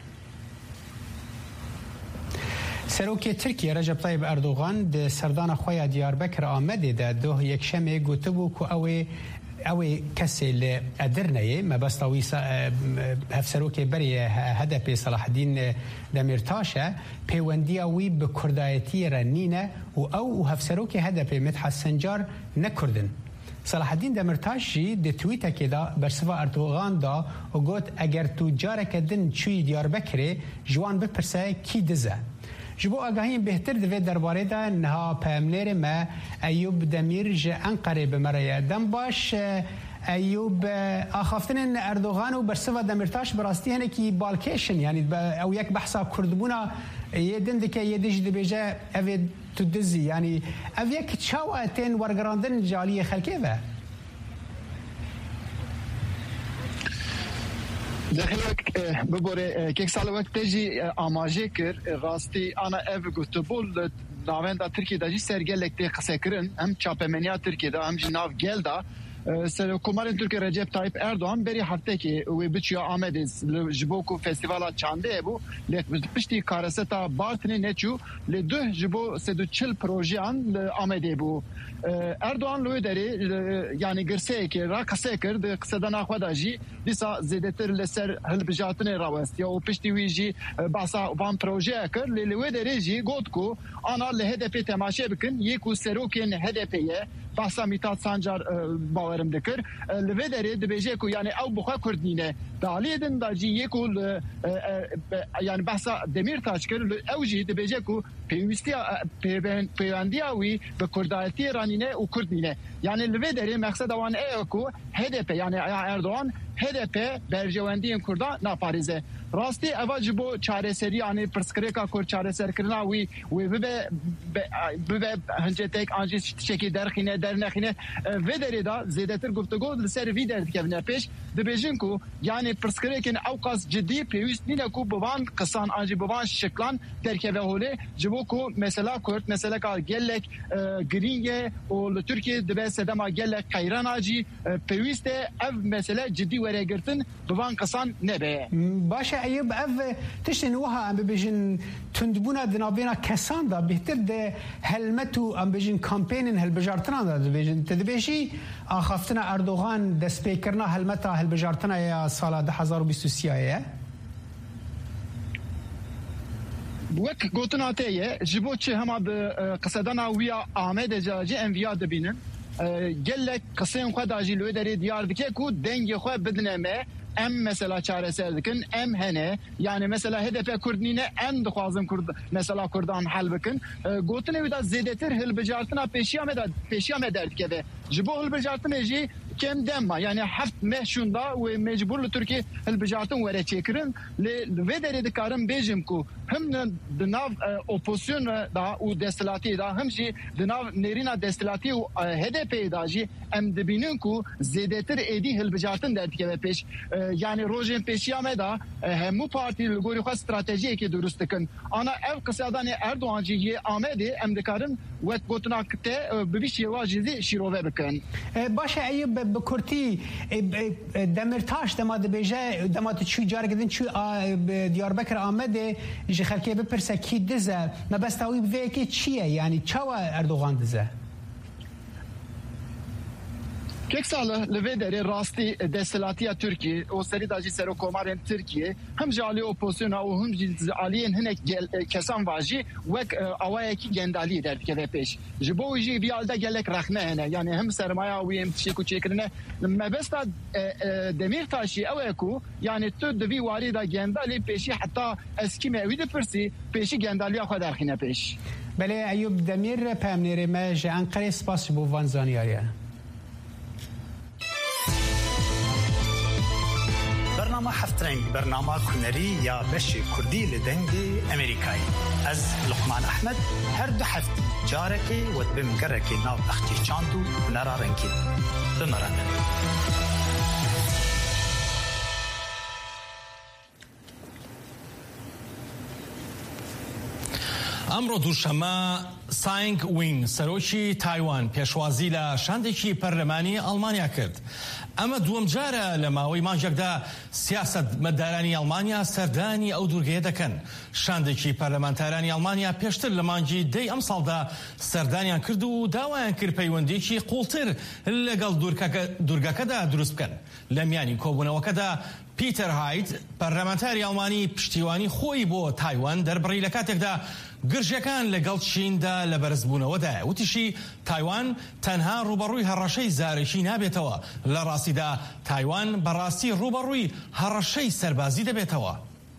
سروکی ترکیه رجب طیب اردوغان د سردان خویا دیاربکر آمده ده دو یک شمه گوتبو کو اوی اوی کسی لادرنه ما بس طوي هفسروکی بری هدف صلاح الدین دمیرتاشه پیوندی اوی به کردایتی رنینه و او هفسروکی هدف مدحت سنجار نکردن صلاح الدین دمیرتاش جی د توییت که دا برسوا اردوغان دا و گوت اگر تو جارک دن چوی دیاربکر جوان بپرسه کی دزه جبو آگاهیم بهتر دوید درباره دا نها پامنیر ما ایوب دمیر جه انقره بمرایه دم باش ایوب آخافتن اردوغان و برسوا دمیرتاش براستی هنه کی بالکیشن یعنی او یک بحثا کردبونا یه دنده که یه دیج دبیجه اوید تو دزی یعنی او یک چاواتین ورگراندن جالی خلکه و دخلك ببوري كيك سال وقت تجي اماجي كر راستي انا اف گفتبول ناوند ترکیه دا جی سرگلک تی قسکرن هم چاپمنیا ترکیه دا هم جناف گلدا سر کومارن ترکیه رجب طایب اردوغان بری هفته که و بچیا آمدز جبوکو فستیوالا چانده بو لک پشتی کارستا بارتنی نچو ل دو جبو سدو چل پروژیان آمده بو اردوغان لوی داری یعنی گرسه که را قسه کرد قصدنا خدا جی دیسا زیدتر لسر هلبجاتن راوست یا پشتی وی جی باسا وان پروژه کرد لوی داری جی گوت کو آنا لهدف تماشه بکن یکو سروکن هدفیه بحثا میتاد سانجار باورم دکر لوی داری دبیجه کو یعنی او بخوا کردینه دالی دن دا جی یکو یعنی بحثا دمیر تاج کرد او جی دبیجه کو پیوستی پیوندیاوی به کردایتی رانینه و کردینه یعنی لوی داری مقصد وان ای کو هدف یعنی اردوغان هدف برجواندی کردان ناپاریزه راستی اواج بو چاره سری یعنی پرسکریکا کور چاره سر کرنا وی وی به به هنجتک انجی شکی درخینه در نخینه و دری دا زیادتر گفتگو لسر وی درد که بنا پیش دبیجن کو یعنی پرسکریکن اوقاس جدی پیوست نینه کو بوان قسان انجی بوان شکلان درکه و هوله جبو کو مثلا کورت مثلا کا گلک گرینگه و ترکیه دبه سدما گلک قیران اجی پیوست اف مثلا جدی ورگرتن بوان قسان نبه باشه ایوب اف تشتن وها ام بيجن تندبونا دنابينا كسان دا بهتر ده هلمتو ام بيجن كامبينن هالبجارتنا دا بيجن تدبيشي اخافتنا اردوغان د سبيكرنا هلمتا هالبجارتنا يا سال ألفين وبيست وثلاثة وك گوتنا تيه جبو چه هما قصدنا ويا احمد جاجي انبياء دبينن گلك قسم خدا جي لو دري ديار دكه کو دنگ خو بدنمه ام مثلا چارەسەر dikin em hene yani mesela H D P Kurdîne em dixwazin Kurd mesela Kurdan hel bikin gotin ew da zêdetir hilbijartina pêşiya me da pêşiya me derdikeve ji bo hilbijartinê jî kem dema yani heft meh şunda ve mecbur li Türkiye hilbijartin were çêkirin lê vê derê dikarim bêjim ku him di nav opozisyon da û destelatiyê da him jî di nav nêrîna destelatiyê û H D P'yê da jî em dibînin ku zêdetir êdî hilbijartin derdikeve pêş yani rojên pêşiya me da hemû partî li gorî xwe stratejiyekê durust dikin ana ev qisadanê Erdoğan jî yê Amedê em dikarin wek gotina te bi vî şêwa jî şîrove bikin. Başa Eyüp bi Kurtî Demirtaş dema dibêje dema tu çû carek din çû Diyarbekir Amedê ji xelkê bipirse kî dize mebesta wî bi vê yekê çi ye yani çawa Erdoğan dize? Kek sala li vê derê rastî destelatiya Tirkiye û serî da jî serokkomarên Tirkiye him ji aliyê opozisyona û him jî aliyên hinek kesan va jî wek awayekî gendaliyê derdikeve pêş. Ji bo wî jî vî alde gelek rexne hene yani him sermaya wî em tişek û çêkirine mebesta Demirtaşî ew e ku yani tu di vî warî da gendalê pêşî heta eskî me wî dipirsî pêşî gendaliya xwe derxîne pêş. Belê Eyüp Demîr peyamnêrê me ji Enqerê spas ji bo van zanîyariye. برنامه هفت رنگ برنامه کنری یا بشی کردی لدنگی امریکایی از لقمان احمد هر دو هفت جارکی و بمگرکی ناو اختی چاندو نرا رنگی بمرانه ئەمڕۆ دووشەمە ساینگ وینگ سەرۆکی تایوان پێشوازی لە شاندێکی پەرلەمانی ئەڵمانیا کرد. ئەمە دووەم جارە لە ماوەی مانجێکدا سیاسەتمەدارانی ئەڵمانیا سەردانی ئەو دوورگەیە دەکەن. شاندێکی پەرلەمانتارانی ئەڵمانیا پێشتر لە مانجی دەی ئەم ساڵدا سەردانیان کرد و داوایان کرد پەیوەندیەکی قوڵتر لەگەڵ دوورگەکەدا دروست بکەن. لە میانی کۆبوونەوەکەدا پیتەر هایت پەرلەمانتاری ئەڵمانی پشتیوانی خۆی بۆ تایوان دەربڕی لە کاتێکدا گرژەکان لەگەڵ چیندا لە بەرزبوونەوەدایە وتیشی تایوان تەنها ڕوبەڕووی هەڕەشەی زارێکی نابێتەوە لە ڕاستیدا تایوان بەڕاستی ڕوبەڕووی هەڕەشەی سەربازی دەبێتەوە.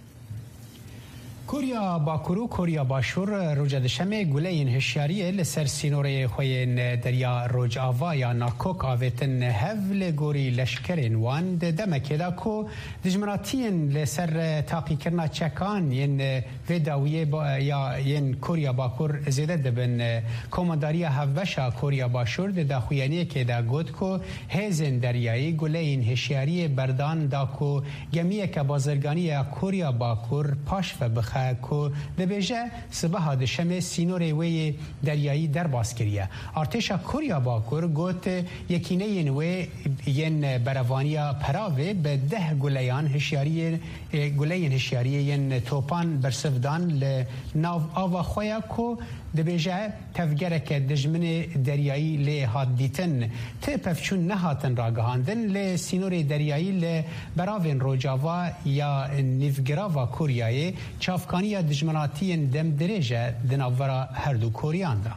کوریا باکوور و کوریا باشوور ڕۆژە دشەمێ گولەیین هشیاریە لەسەر سینۆرەیە خۆیان دەریا ڕۆژئاوا یا ناکۆک ئاوێتن هەڤ لە گۆری لەشکرێن وان دەمەکێدا کۆ دژمناتیان لەسەر تاقیکردنا چەکان یەن vê dawiyê ya yên Koriya Bakur zêde dibin komandariya hevbeşa Koriya Başûr di daxuyaniyekê de got ku hêzên deryayî guleyên hişyariyê berdan da ku gemiyeke bazirganiya Koriya Bakur paş ve bixe ku dibêje sibeha dişemê sînorê wê yê deryayî derbas kiriye. Artêşa Koriya Bakur got yekîneyên wê yên berevaniya peravê bi deh guleyan hişyariyê guleyên hişyariyê yên topan bersiv dan li nav ava xweya ku dibêje tevgereke dijminê deryayî lê hat dîtin tê pevçûn nehatin ragihandin lê sînorê deryayî li beravên rojava ya nîvgirava Koryayê çavkaniya dijminatiyên demdirêje di navbera her du Koryan da.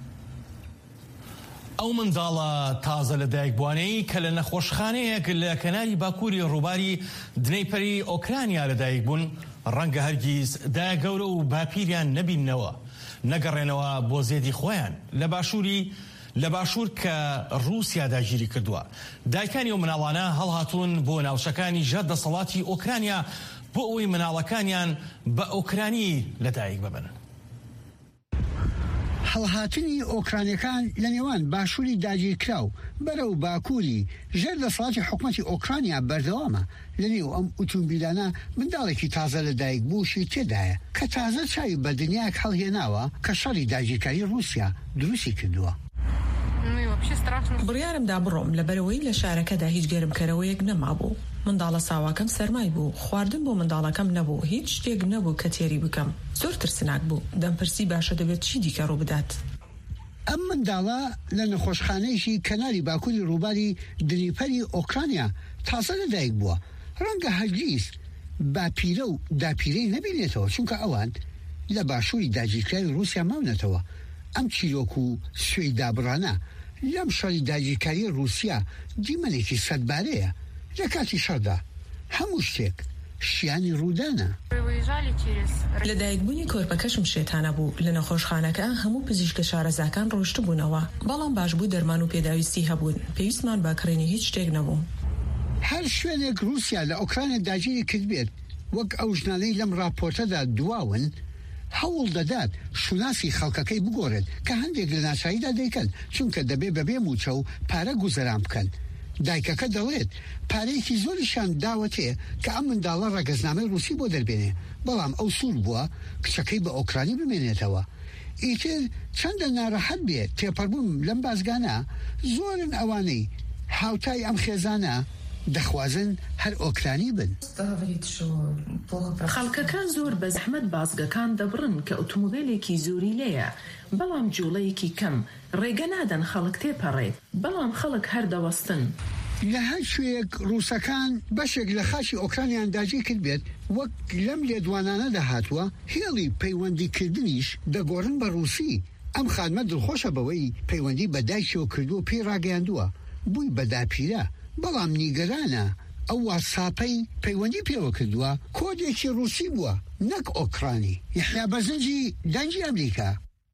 ئەو منداڵە تازە لە دایکبوانەی کە لە نەخۆشخانەیەک لە کەناری باکووری ڕووباری دنەیپەری ئۆکرانیا لە دایک بوون ڕەنگە هەرگیز دایگەورە و باپیریان نەبیننەوە نەگەڕێنەوە بۆ زێدی خۆیان لە باشووری لە باشوور کە رووسیا داگیری کردووە. دایکانی و مناڵانە هەڵهاتوون بۆ ناوچەکانی ژەر دەسەڵاتی ئۆکرانیا بۆ ئەوەی مناڵەکانیان بە ئۆکرانی لەدایک ببن. هەڵهاتنی ئۆکرانیەکان لە نێوان باشووری داگیرکراو بەرەو باکووری ژێر دەسەڵاتی حکوومەتی ئۆکرانیا بەردەوامە لە نێو ئەم ئۆتۆمبیلانە منداڵێکی تازە لە دایک بووشی تێدایە کە تازە چاوی بە دنیاک هەڵهێناوە کە شەڕی داگیرکاری رووسیا دروستی کردووە. بڕیارمدا بڕۆم لەبەرەوەی لە شارەکەدا هیچ گەرمکەرەوەیەک نەمابوو. منداڵە ساواکەم سەرمای بوو خواردن بۆ منداڵەکەم نەبوو هیچ شتێک نەبوو کە تێری بکەم زۆر ترسناک بوو دەمپرسی باشە دەبێت چی دیکە ڕوو بدات. ئەم منداڵە لە نەخۆشخانەیەکی کەناری باکووری ڕووباری دنیپەری ئۆکرانیا تازە لەدایک بووە ڕەنگە هەرگیز باپیرە و داپیرەی نەبینێتەوە چونکە ئەوان لە باشووری داگیرکاری رووسیا ماونەتەوە. ئەم چیرۆک و سوێی دابڕانە لەم شەڕی داگیرکاری رووسیا دیمەنێکی سەدبارەیە لە کاتی شەڕدا هەموو شتێک شیانی ڕوودانە. لەدایکبوونی کۆرپەکەشم شێتانە بوو لە نەخۆشخانەکە هەموو پزیشکە شارەزاکان ڕۆشت بوونەوە، بەڵام باشبوو دەرمان و پێداویستی هەبوون، پێویستمان باکڕێنی هیچ شتێک نەبوو. هەر شوێنێک رووسیا لە ئۆکرانیا داگیری کرد بێت وەک ئەو ژنانەی لەم راپۆرتەدا دواون هەوڵ دەدات شوناسی خەڵکەکەی بگۆڕێت کە هەندێک لە ناچاریدا دەیکەن، چونکە دەبێ بەبێ موچە و پارە گوزەران بکەن. دایکەکە دەڵێت پارەیەکی زۆریشان داوەتێ کە ئەم منداڵە ڕەگەزنامەی رووسی بۆ دەربێنێ، بەڵام ئەو سوور بووە کچەکەی بە ئۆکرانی بمێنێتەوە. ئیتر چەندە ناڕەحەت بێ تێپەڕبووم لەم بازگانە، زۆرن ئەوانەی هاوتای ئەم خێزانە دەخوازن هەر ئۆکرانی بن. خەڵکەکان زۆر بە زەحمەت بازگەکان دەبڕن کە ئۆتۆمۆبیلێکی زۆری لێیە، بەڵام جوڵەیەکی کەم ڕێگە نادەن خەڵک تێپەڕێت، بەڵام خەڵک هەر دەوەستن. لە هەر شوێک ڕووسەکان بەشێک لە خاشی ئۆکرانیان داگیر کرد بێت وەک لەم لێدوانانە داهاتووە، هێڵی پەیوەندیکردنیش دەگۆڕن بە رووسی. ئەم خانمە دڵخۆشە بەوەی پەیوەندی بە دایکیەوە کردو و پێی ڕاگەیاندووە بووی بەداپیرە، بەڵام نیگەرانە ئەو واساپەی پەیوەندی پێوە کردووە کۆدێکی رووسی بووە نەک ئۆکرانی. یحیا بەزنجی دەنجی ئەمریکا.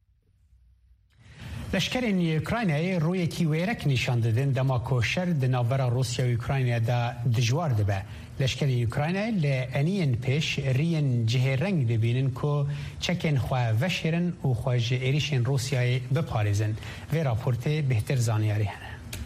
لەشکرین یوکراینای ڕوویەکی وێرەک نیشان دەدەن دەما کۆشەر د ناوبەرە رووسیا و یوکراینادا دژوار دەبە. لەشکری یوکراینای لە ئەنیەن پێش ریەن جهێرەنگ دەبینن کۆ چەکێن خوا ڤەشێرن و خواژ عێریشên رووسیای بپارێزن. vê raportê bêhtir zaniyarî hene.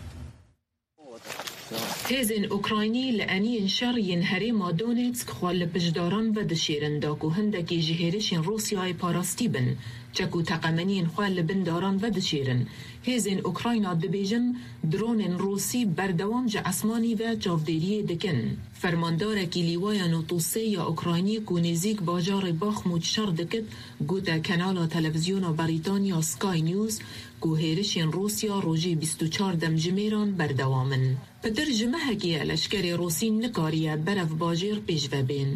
هێزên ئوکراینی لە ئەنیەن شەڕ یên herêma Donetsk xwe li bijdaran vedişêrin da ku hindekî ji hêrişên Rûsyayê parastî bin, çek û teqemeniyên xwe li bin daran vedişêrin. Hêzên Ukrayna dibêjin dronên Rûsî berdewam ji esmanî ve çavdêriyê dikin. Fermandarekî lîwaya Notosê ya Ukraynî ku nêzik bajarê Baxmûd şer dikit, gote kanala televizyona Brîtanya Sky News ku hêrişên Rûsya rojê bîst û çar demjimêran berdewamin. Pidir ji mehekî leşkerê Rûsî nikariye berev bajêr pêş vebên.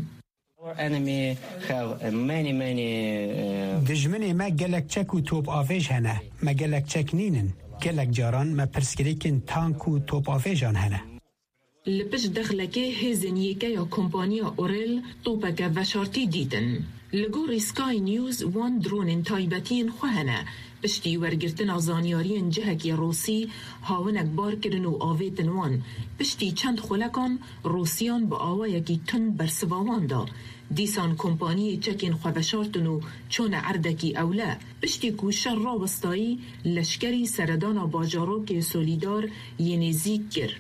Dijminê me gelek çek û top avêj hene, me gelek çek nînin. Gelek caran me pirsgirêkên tank û top avêjan hene. Li pişt dexlekê hêzên yêkeya kompanya Orel topeke veşartî dîtin. Li gorî Sky News wan dronên taybetiyên xwe hene. Piştî wergirtina zanyariyên cihekî Rûsî hawinek bar kirin û avêtin wan. Piştî çend xulekan Rûsyan bi awayekî tund bersiva wan da. Dîsan kompaniyê çekên xwe veşartin û çûne erdekî ewle. Piştî ku şer rawestayî leşkerî seredana bajarokê Solîdar yê nêzik kir.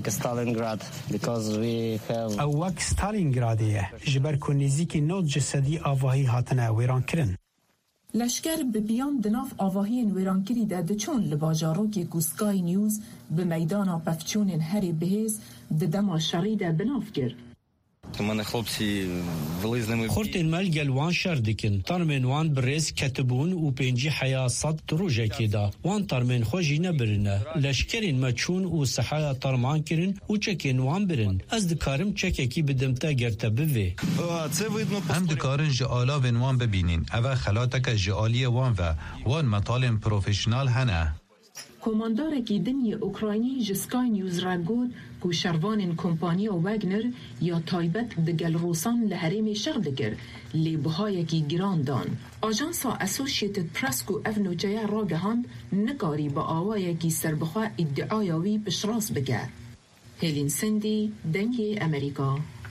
Ew wek Stalingradê ye ji ber ku nêzîkî nod ji sedî avahî hatine wêrankirin. Leşker bi biyan di nav avahiyên wêrankirî de diçûn li bajarokê ku Sky News bi meydana pevçûnên herê bihêz di dema şerî de binav kir. خورتên me gel wan şer dikin. Tarmên wan bi rêz ketibûn û pêncî heya sed tu rojekê da. Wan tarmên xwe jî nebirine. Leşkerên me çûn û sehaya tarman kirin û çekên wan birin. Ez dikarim çekekî bidim te ger te bivê. Em dikarin ji alavên wan bibînin. Ev e xelateke ji aliyê wan ve. Wan metalên profesyonel hene. Komandarekî din yê Ukraynî ji Sky News re got ku şervanên kompanya Wagner ya taybet di gel Rûsan li herêmê şer dikir, lê bihayekî giran dan. Ajansa Associated Press ku ev nûçeya ragihand nikarî bi awayekî serbixwe îddiaya wî piştrast bike. Hêlin Sindî, Dengê Amerîka.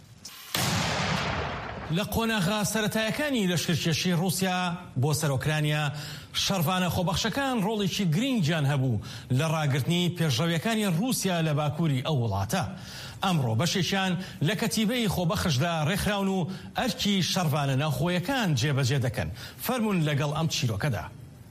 لە قۆناغا سەرەتایەکانی لەشکرکێشی رووسیا بۆ سەر ئۆکرانیا شەڕڤانە خۆبەخشەکان ڕۆڵێکی گرنگیان هەبوو لە ڕاگرتنی پێشڕەویەکانی رووسیا لە باکووری ئەو وڵاتە. ئەمڕۆ بەشێکیان لە کەتیبەی خۆبەخشدا ڕێکخراون و ئەرکی شەڕڤانە ناوخۆیەکان جێبەجێ دەکەن. فەرمون لەگەڵ ئەم چیرۆکەدا.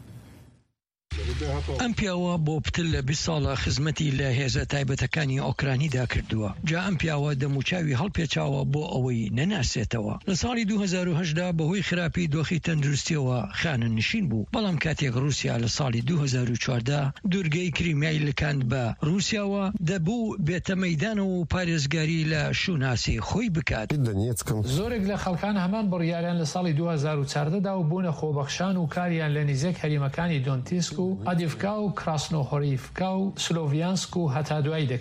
ئەم پیاوە بۆ پتر لە بیست ساڵە خزمەتی لە هێزە تایبەتەکانی ئۆکرانیدا کردووە. جا ئەم پیاوە دەموچاوی هەڵپێچاوە بۆ ئەوەی نەناسێتەوە. لە ساڵی دوو هەزار و هەشت دا بەهۆی خراپی دۆخی تەندروستیەوە خانە نشین بوو. بەڵام کاتێک رووسیا لە ساڵی دوو هەزار و چواردا دوورگەی کریمیای لکاند بە رووسیاوە دەبوو بێتە مەیدانە و پارێزگاری لە شوناسی خۆی بکات. زۆرێک لە خەڵکان هەمان بڕیاریان لە ساڵی دوو هەزار و چواردە دا و بوونە خۆبەخشان و کاریان لە نزیک هەریمەکانی دۆنتیسک و ئادیفکا و کراسنۆهۆریفکا و سلۆڤیانسک و هەتا دوای دەکرد.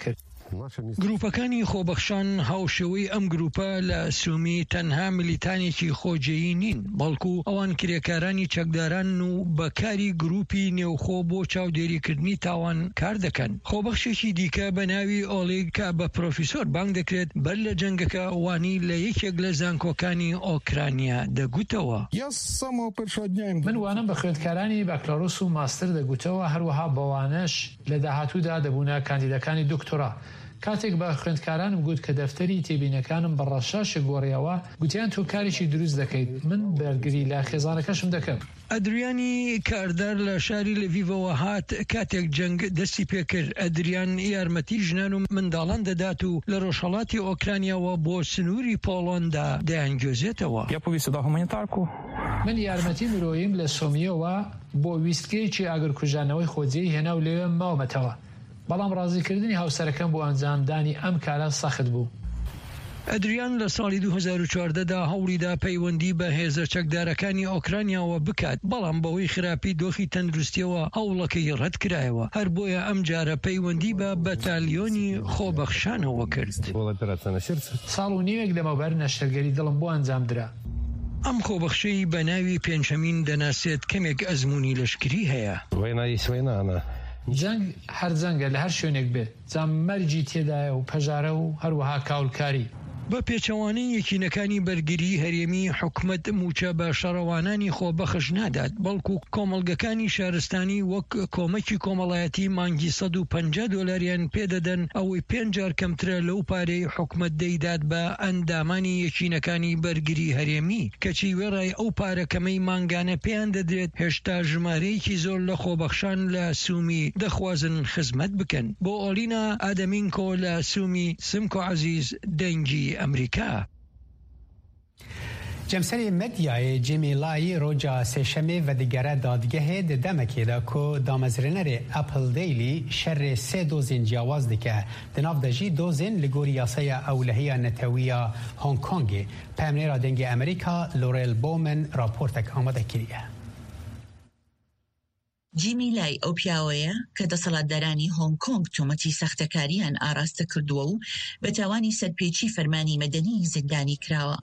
گروپەکانی خۆبەخشان هاوشێوەی ئەم گروپە لە سومی تەنها ملیتانێکی خۆجێیی نین، بەڵکو ئەوان کرێکارانی چەکداران و بەکاری گروپی نێوخۆ بۆ چاودێریکردنی تاوان کار دەکەن. خۆبەخشێکی دیکە بە ناوی ئۆلێگا بە پرۆفیسۆر بانگ دەکرێت بەر لە جەنگەکە وانی لە یەکێک لە زانکۆکانی ئۆکرانیا دەگوتەوە. من وانم بە خوێندکارانی بەکلاڕۆس و ماستر دەگوتەوە، هەروەها بەوانش لە داهاتوودا دەبوونە کاندیدەکانی دکتۆرا. کاتێک بە خوێندکارانم گوت کە دەفتەری تێبینەکانم بە ڕەشاشە گۆڕیەوە، گوتیان تۆ کارێکی دروست دەکەیت، من بەرگری لە خێزانەکەشم دەکەم. ئەدریانی کاردار لە شاری لڤیڤەوە هات کاتێک جەنگ دەستی پێکرد. ئەدریان یارمەتی ژنان و منداڵان دەدات و لە ڕۆژهەڵاتی ئۆکرانیاوە بۆ سنووری پۆڵۆندا دەیانگوێزێتەوە. من یارمەتی مرۆییم لە سۆمیەوە بۆ ویستگەیەکی ئاگرکوژانەوەی خۆجێی هێنا و لێوێ ماومەتەوە، بەڵام ڕازیکردنی هاوسەرەکەم بۆ ئەنجامدانی ئەم کارە سەخت بوو. ئەدریان لە ساڵی دوو هەزار و چواردەدا هەوڵیدا پەیوەندی بە هێزە چەکدارەکانی ئۆکرانیاوە بکات، بەڵام بەوەی خراپی دۆخی تەندروستیەوە هەوڵەکەی ڕەت کرایەوە. هەر بۆیە ئەم جارە پەیوەندی بە بەتالیۆنی خۆبەخشانەوە کرد. ساڵ و نیوێک لەمەوبەر نەشتەرگەری دڵم بۆ ئەنجامدرا. ئەم خۆبەخشەی بە ناوی پێنجەمین دەناسێت کەمێک ئەزمموی لەشکری هەیە. جەنگ هەر جەنگە لە هەر شوێنێک بێت، جام مەرجی تێدایە و پەژارە و هەروەها کاولکاری. بە پێچەوانەی یەکینەکانی بەرگری هەرێمی حکومت موچە بە شەڕەوانانی خۆبەخش نادات، بەڵکو کۆمەڵگەکانی شارستانی وەک کۆمەکی کۆمەڵایەتی مانگی سەد و پەنجا دۆلاریان پێدەدەن، ئەوەی پێنج جار کەمترە لەو پارەی حکومت دەیدات بە ئەندامانی یەکینەکانی بەرگری هەرێمی، کەچی وێڕای ئەو پارەکەمەی مانگانە پێیان دەدرێت. هێشتا ژمارەیەکی زۆر لە خۆبەخشان لە سومی دەخوازن خزمەت بکەن. بۆ ئۆلینا ئادەمینکۆ لە سومی سمکۆ عەزیز دەنگی ئەمریکا. جەمسەری مەدیایê Jimmy Lai roja sêşemê vedigerê dadgehê di demekê de ku damezrînerê Apple Daily şerê sê dozên ciyawaz dike. Di nav de jî dozên li gorî yasaya ewlehiya netewiya Hong Kongê. Pemnêra dengê Amerîka Laurel Bowman raportek amade kiriye. جیمی لای ئەو پیاوەیە کە دەسەڵاتدارانی هۆنگ کۆنگ تۆمەتی سەختەکاریان ئاراستە کردووە و بە تاوانی سەرپێچی فەرمانی مەدەنی زیندانی کراوە.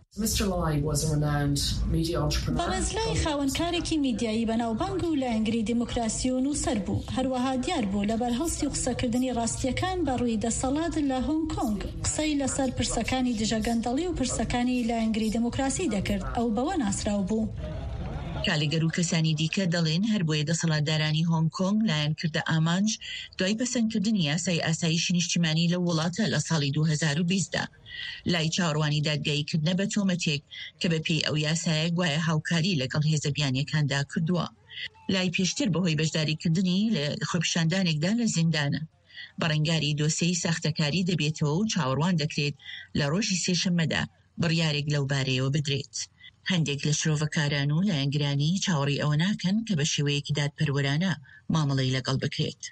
بەڕێزلای خاوەنکارێکی میدیایی بەناوبانگ و لە ئەنگری دیموکراسی و نووسەر بوو، هەروەها دیار بوو لە بەرهەڵسی قسەکردنی ڕاستیەکان بە ڕووی دەسەڵات لە هۆنگ کۆنگ قسەی لەسەر پرسەکانی دژەگەندەڵی و پرسەکانی لە ئەنگری دیموکراسی دەکرد، ئەو بەوە ناسراو بوو. کالیگەر و کەسانی دیکە دەڵێن هەر بۆیە دەسەڵاتدارانی هۆنگ کۆنگ لایەن کردە ئامانج دوای پەسەندکردنی یاسای ئاسایشی نیشتیمانی لە وڵاتە لە ساڵی دوو هەزار و بیستدا. لای چاڕوانی دادگاییکردنە بە تۆمەتێک کە بەپێی ئەو یاسایە گوایە هاوکاری لەگەڵ هێزە بیانیەکاندا کردووە. لای پێشتر بەهۆی بەشداریکردنی لە خۆپیشاندانێکدا لە زیندانە. بەڕێنگاری دۆسەی ساختەکاری دەبێتەوە و چاوەڕوان دەکرێت لە ڕۆژی سێشەممەدا بڕیارێک لەو بارەیەوە بدرێت. هەندێک لە شرۆڤەکاران و لایەنگرانی چاوەڕی ئەوە ناکەن کە بە شێوەیەکی دادپەروەرانە مامەڵەی لەگەڵ بکرێت.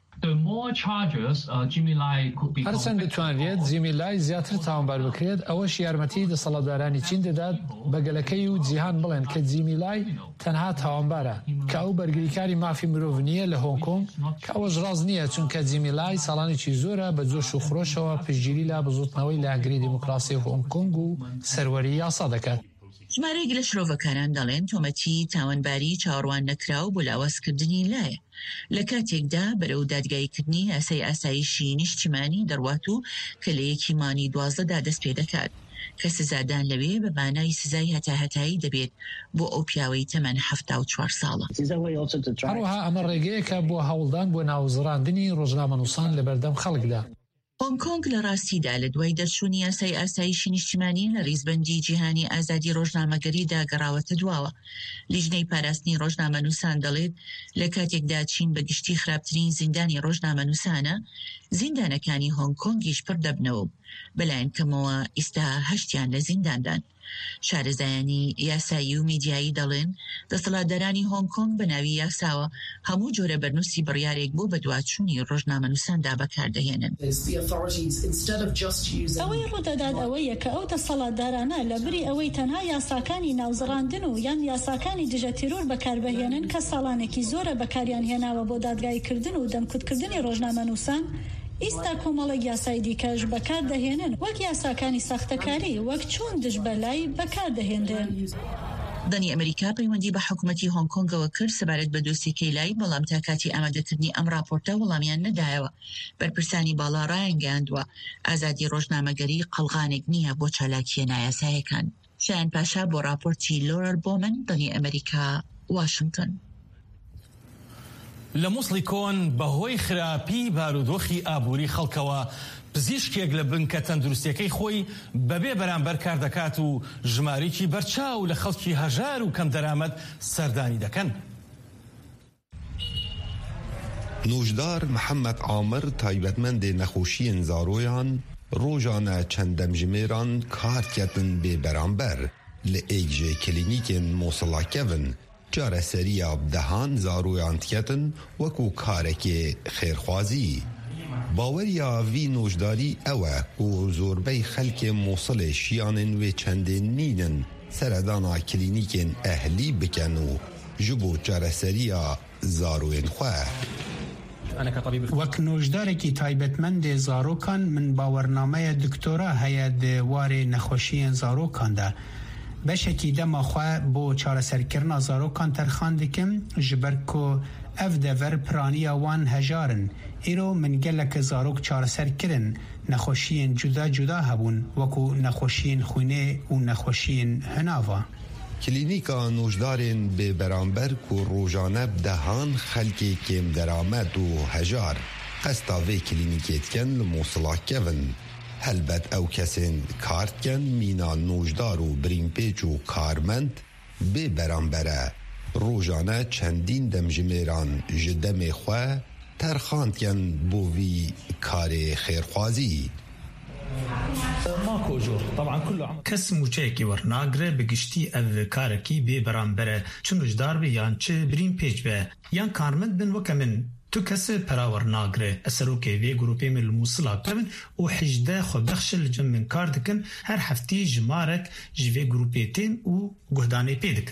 هەرچەند دەتوانرێت جیمی لای زیاتر تاوانبار بکرێت، ئەوەش یارمەتی دەسەڵاتدارانی چین دەدات بەگەلەکەی و جیهان بڵێن کە جیمی لای تەنها تاوانبارە، کە ئەو بەرگریکاری مافی مرۆڤ نییە لە هۆنگ کۆنگ، کە ئەوەش ڕاست نییە، چونکە جیمی لای ساڵانێکی زۆرە بە جۆش و خڕۆشەوە پشتگیری لا بزوتنەوەی لە ئەنگری دیموکراسی هۆنگ کۆنگ و سەروەری یاسا دەکات. ژمارەیەک لە شرۆڤەکاران دەڵێن تۆمەتی تاوانباری چاوەڕوان نەکراو بۆ لاوازکردنی لایە، لە کاتێکدا بەرەو دادگاییکردنی یاسای ئاسایشی نیشتیمانی دەڕوات و کە لە یەکی مانی دوازدەدا دەست پێ دەکات، کە سزادان لەوێ بە مانای سزای هەتاهەتایی دەبێت بۆ ئەو پیاوەی تەمەن هەفتا و چوار ساڵە. هەروەها ئەمە ڕێگەیەکە بۆ هەوڵدان بۆ ناوزڕاندنی ڕۆژنامەنووسان لە بەردەم خەڵکدا. هۆنگ کۆنگ لە ڕاستیدا لە دوای دەرچوونی یاسای ئاسایشی نیشتیمانی لە ڕیزبەندی جیهانی ئازادی ڕۆژنامەگەریدا گەڕاوەتە دواوە. لیژنەی پاراستنی ڕۆژنامەنووسان دەڵێت لە کاتێکدا چین بە گشتی خراپترین زیندانی ڕۆژنامەنووسانە، زیندانەکانی هۆنگ کۆنگیش پڕ دەبنەوە، بەلایەن کەمەوە ئیستا هەشتیان لە زینداندان. شارەزایانی یاسایی و میدیایی دەڵێن دەسەڵاتدارانی هۆنگ کۆنگ بە ناوی یاساوە هەموو جۆرە بەرنووسی بڕیارێک بۆ بە دواتچوونی ڕۆژنامەنووساندا بەکاردەهێنن. ئەوەی ڕوودەدات ئەوەیە کە ئەو دەسەڵاتدارانە لە بری ئەوەی تەنها یاساکانی ناوزڕاندن و یان یاساکانی دژە تیرۆر بەکاربەهێنن کە ساڵانێکی زۆرە بەکاریان هێناوە بۆ دادگاییکردن و دەمکوتکردنی ڕۆژنامەنووسان، ئێستا کۆمەڵە یاسای دیکەش بەکاردەهێنن وەک یاساکانی ساختەکاری وەک چۆن دژبەلای بەکاردەهێنرێن. دەنی ئەمریکا پەیوەندی بە حکوومەتی هۆنگ کۆنگەوە کرد سەبارەت بە دۆسیەکەی لای بەڵام تا کاتی ئامادەکردنی ئەم راپۆرتە وەڵامیان نەدایەوە. بەرپرسانی باڵا ڕایانگەاندووە ئازادی ڕۆژنامەگەری قەڵغانێک نییە بۆ چالاکیە نایاسایەکان. شایان پاشا بۆ راپۆرتی لۆرەر بۆمن دەنی ئەمریکا واشنگتن. لە مووسڵی کۆن بەهۆی خراپی بارودۆخی ئابووری خەڵکەوە پزیشکێک لە بنکە تەندروستیەکەی خۆی بەبێ بەرامبەر کار دەکات و ژمارەیەکی بەرچاو لە خەڵکی هەژار و کەم دەرامەت سەردانی دەکەن. نوژدار محەممەد عامر تایبەتمەندێ نەخۆشیên زارۆیان ڕۆژانە چەندەم ژمێران کارکەتن بێ بەرامبەر لە ئێکژێ کلینیکên مۆسڵاکەڤن جارەسەریە بدەهان زارۆیان تکەتن وەکو کارێکێ خێرخوازی. باوەریە ڤی نۆژداری ئەوە و زۆربەی خەلکێ مۆسڵێ شیانên wê çendên nînin سەردانا کلینیکên ئەهلî bikin û ji bo çareseriya zarokên xwe. وەک نۆژدارێکی تایبەتمەندێ زارۆکان من باوەرنامەیە دکتۆرا هەیە دێ وارێ نەخۆشیên زارۆکاندا. بەشێکی دەماخوا بۆ چارەسەرکردنا زارۆکان تەرخان dikim ji ber ku ev dever piraniya wan hejarin. îro min geleke zarok çareser kirin nexweşiyên cuda cuda hebûn wekû nexweşiyên xwînê û nexweşiyên hinava. کلینیکا نوژدارên bê beramber ku rojane dehan xelkê kêm deramet û hejar qesta vê klînîkê dikin li Mosila kevin. Helbet ew kesên kar dikin mîna nojdar û birînpêç û karmend bê beramber e. Rojane çendîn demjimêran ji demê xwe terxan dikin bo vî karê xêrxwazî. کەس موچەیەکی وەرناگرێ بگشتی ئەڤ کارێکی بێ بەرامبەرە چ نوژدار بێ یان چ برین پێچ بێ یان کارمەند بن وەکە من تو کەسێ پەراوەڕ ناگرێ ئەسەرۆکێ vê grupê min li Mûsila kevin û hejde xwebexşe li cem min kar dikin her heftî ji marek ji vê grupê tên û guhdanê pê dikin.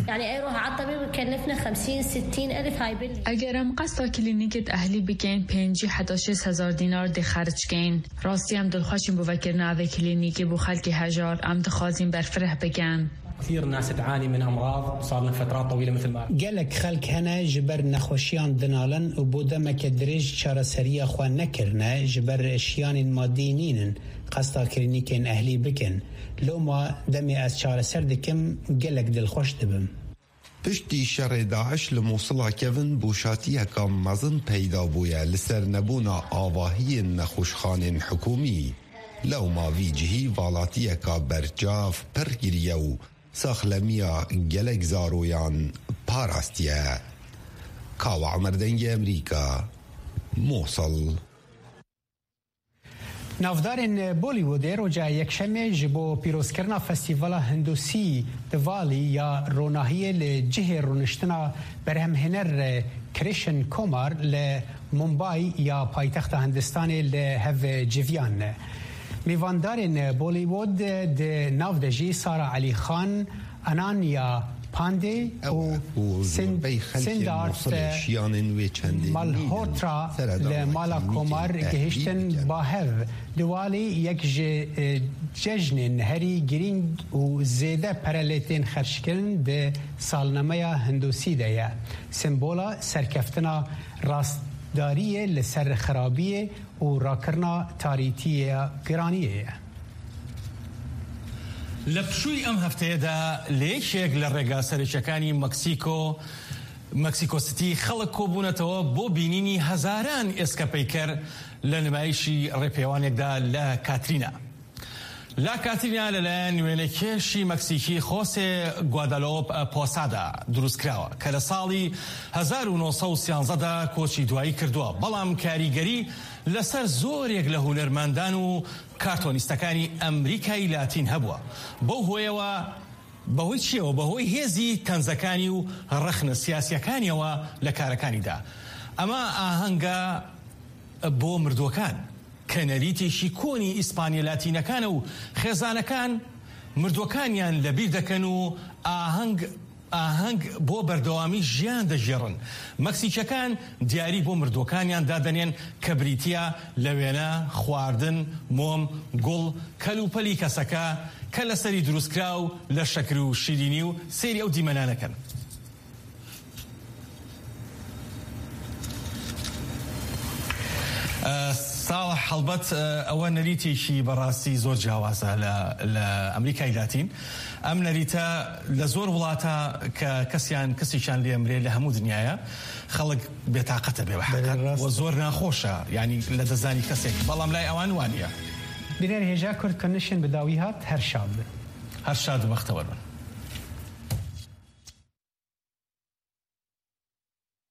ئەگەر ئەم قەستا کلینیکت ئەهلی بکەین پێنجی حتا شێست هەزار دینار دێ خەرجکەین. ڕاستی ئەم دڵخۆشین بۆ vekirina vê klînîkê بۆ xelkê hejar ئەم dixwazin berfireh bikin. كثير ناس تعاني من امراض صار لنا فترات طويله مثل ما gelek xelk hene ji ber nexweşiyan dinalin û bo demeke dirêj çareseriya xwe nekirine ji ber eşyanên maddî nînin qesta klînîkên ehlî bikin. Loma demê ez çareser dikim gelek dilxweş dibim. Piştî şerê Daeş li Mosila kevin boşatiyeka mezin peyda bûye li ser nebûna avahiyên nexweşxanên hikûmî. Lewma vî cihî valatiyeka bercav pir giriye û saxlemiya gelek zaroyan parastiye. Kawa Emerdengê Amerîka, Mosul. Navdarên Bollywoodê roja yekşemê ji bo pîrozkirina Festîvala Hindûsî Diwalî ya ronahiyê li cihê rûniştina berhemhêner Krishan Kumar li Mumbai ya paytexta Hindistanê li hev civiyan. Mêvandarên Bollywood di nav de jî Sara Ali Khan, Ananya Pandey û Siddharth Malhotra li mala Komar gihiştin bahev. Diwalî yek ji cejnên herî girîng û zêde perelêtên xerçkirin di salnemeya Hindûsî de ye. Simbola serkeftina rastdariyê li ser xerabiyê û rakirina tarîtiya giraniyê ye. لە پشووی ئەم هەفتەیەدا لێکێک لە ڕێگا سەرچەکانی مەکسیکۆ مەکسیکۆ سیتی خەڵک کۆبوونەتەوە بۆ بینینی هەزاران ئێسکەپەیکەر لە نمایشی ڕێپێوانێکدا لە کاترینا. لا کاترینا لەلایەن وێنەکێشی مەکسیکی خۆسێ گوادالۆپ پۆسادا دروستکراوە کە لە ساڵی هەزار و نۆ سەد و سیانزەدا کۆچی دوایی کردووە بەڵام کاریگەری لەسەر زۆرێک لە هونەرمەندان و کارتۆنیستەکانی ئەمریکای لاتین هەبووە. بەو هۆیەوە بەهۆی چیەوە بەهۆی هێزی تەنزەکانی و ڕەخنە سیاسیەکانیەوە لە کارەکانیدا. ئەمە ئاهەنگە بۆ مردووەکان کە نەریتێکی کۆنی ئیسپانیا لاتینەکانە و خێزانەکان مردووەکانیان لەبیر دەکەن و ئاهەنگ ئاهەنگ بۆ بەردەوامی ژیان دەژێڕن. مەکسیکەکان دیاری بۆ مردوەکانیان دادەنێن کە بریتیا لە وێنە خواردن، مۆم، گوڵ، کەلوپەلی کەسەکە کە لەسەری دروستکرا و لە شەکر و شیرینی و سەیری ئەو دیمەنانەکەن. ساڵح هەڵبەت ئەوە نەریتێکی بەڕاستی زۆر جیاوازە لە ئەمریکای لاتین. ئەم نەریتە لە زۆر وڵاتە کە کەسیان کەسیشان لێمرێ لە هەموو دنیاە خەڵک بێتاقەتە بێ بە زۆر ناخۆشە، ینی لە دەزانی کەسێک، بەڵام لای ئەوان وانە. بینەر هێژا کورد کە نشێن بەداوی هات هەر شاد بن، هەر شاد و بەختەوەر بن.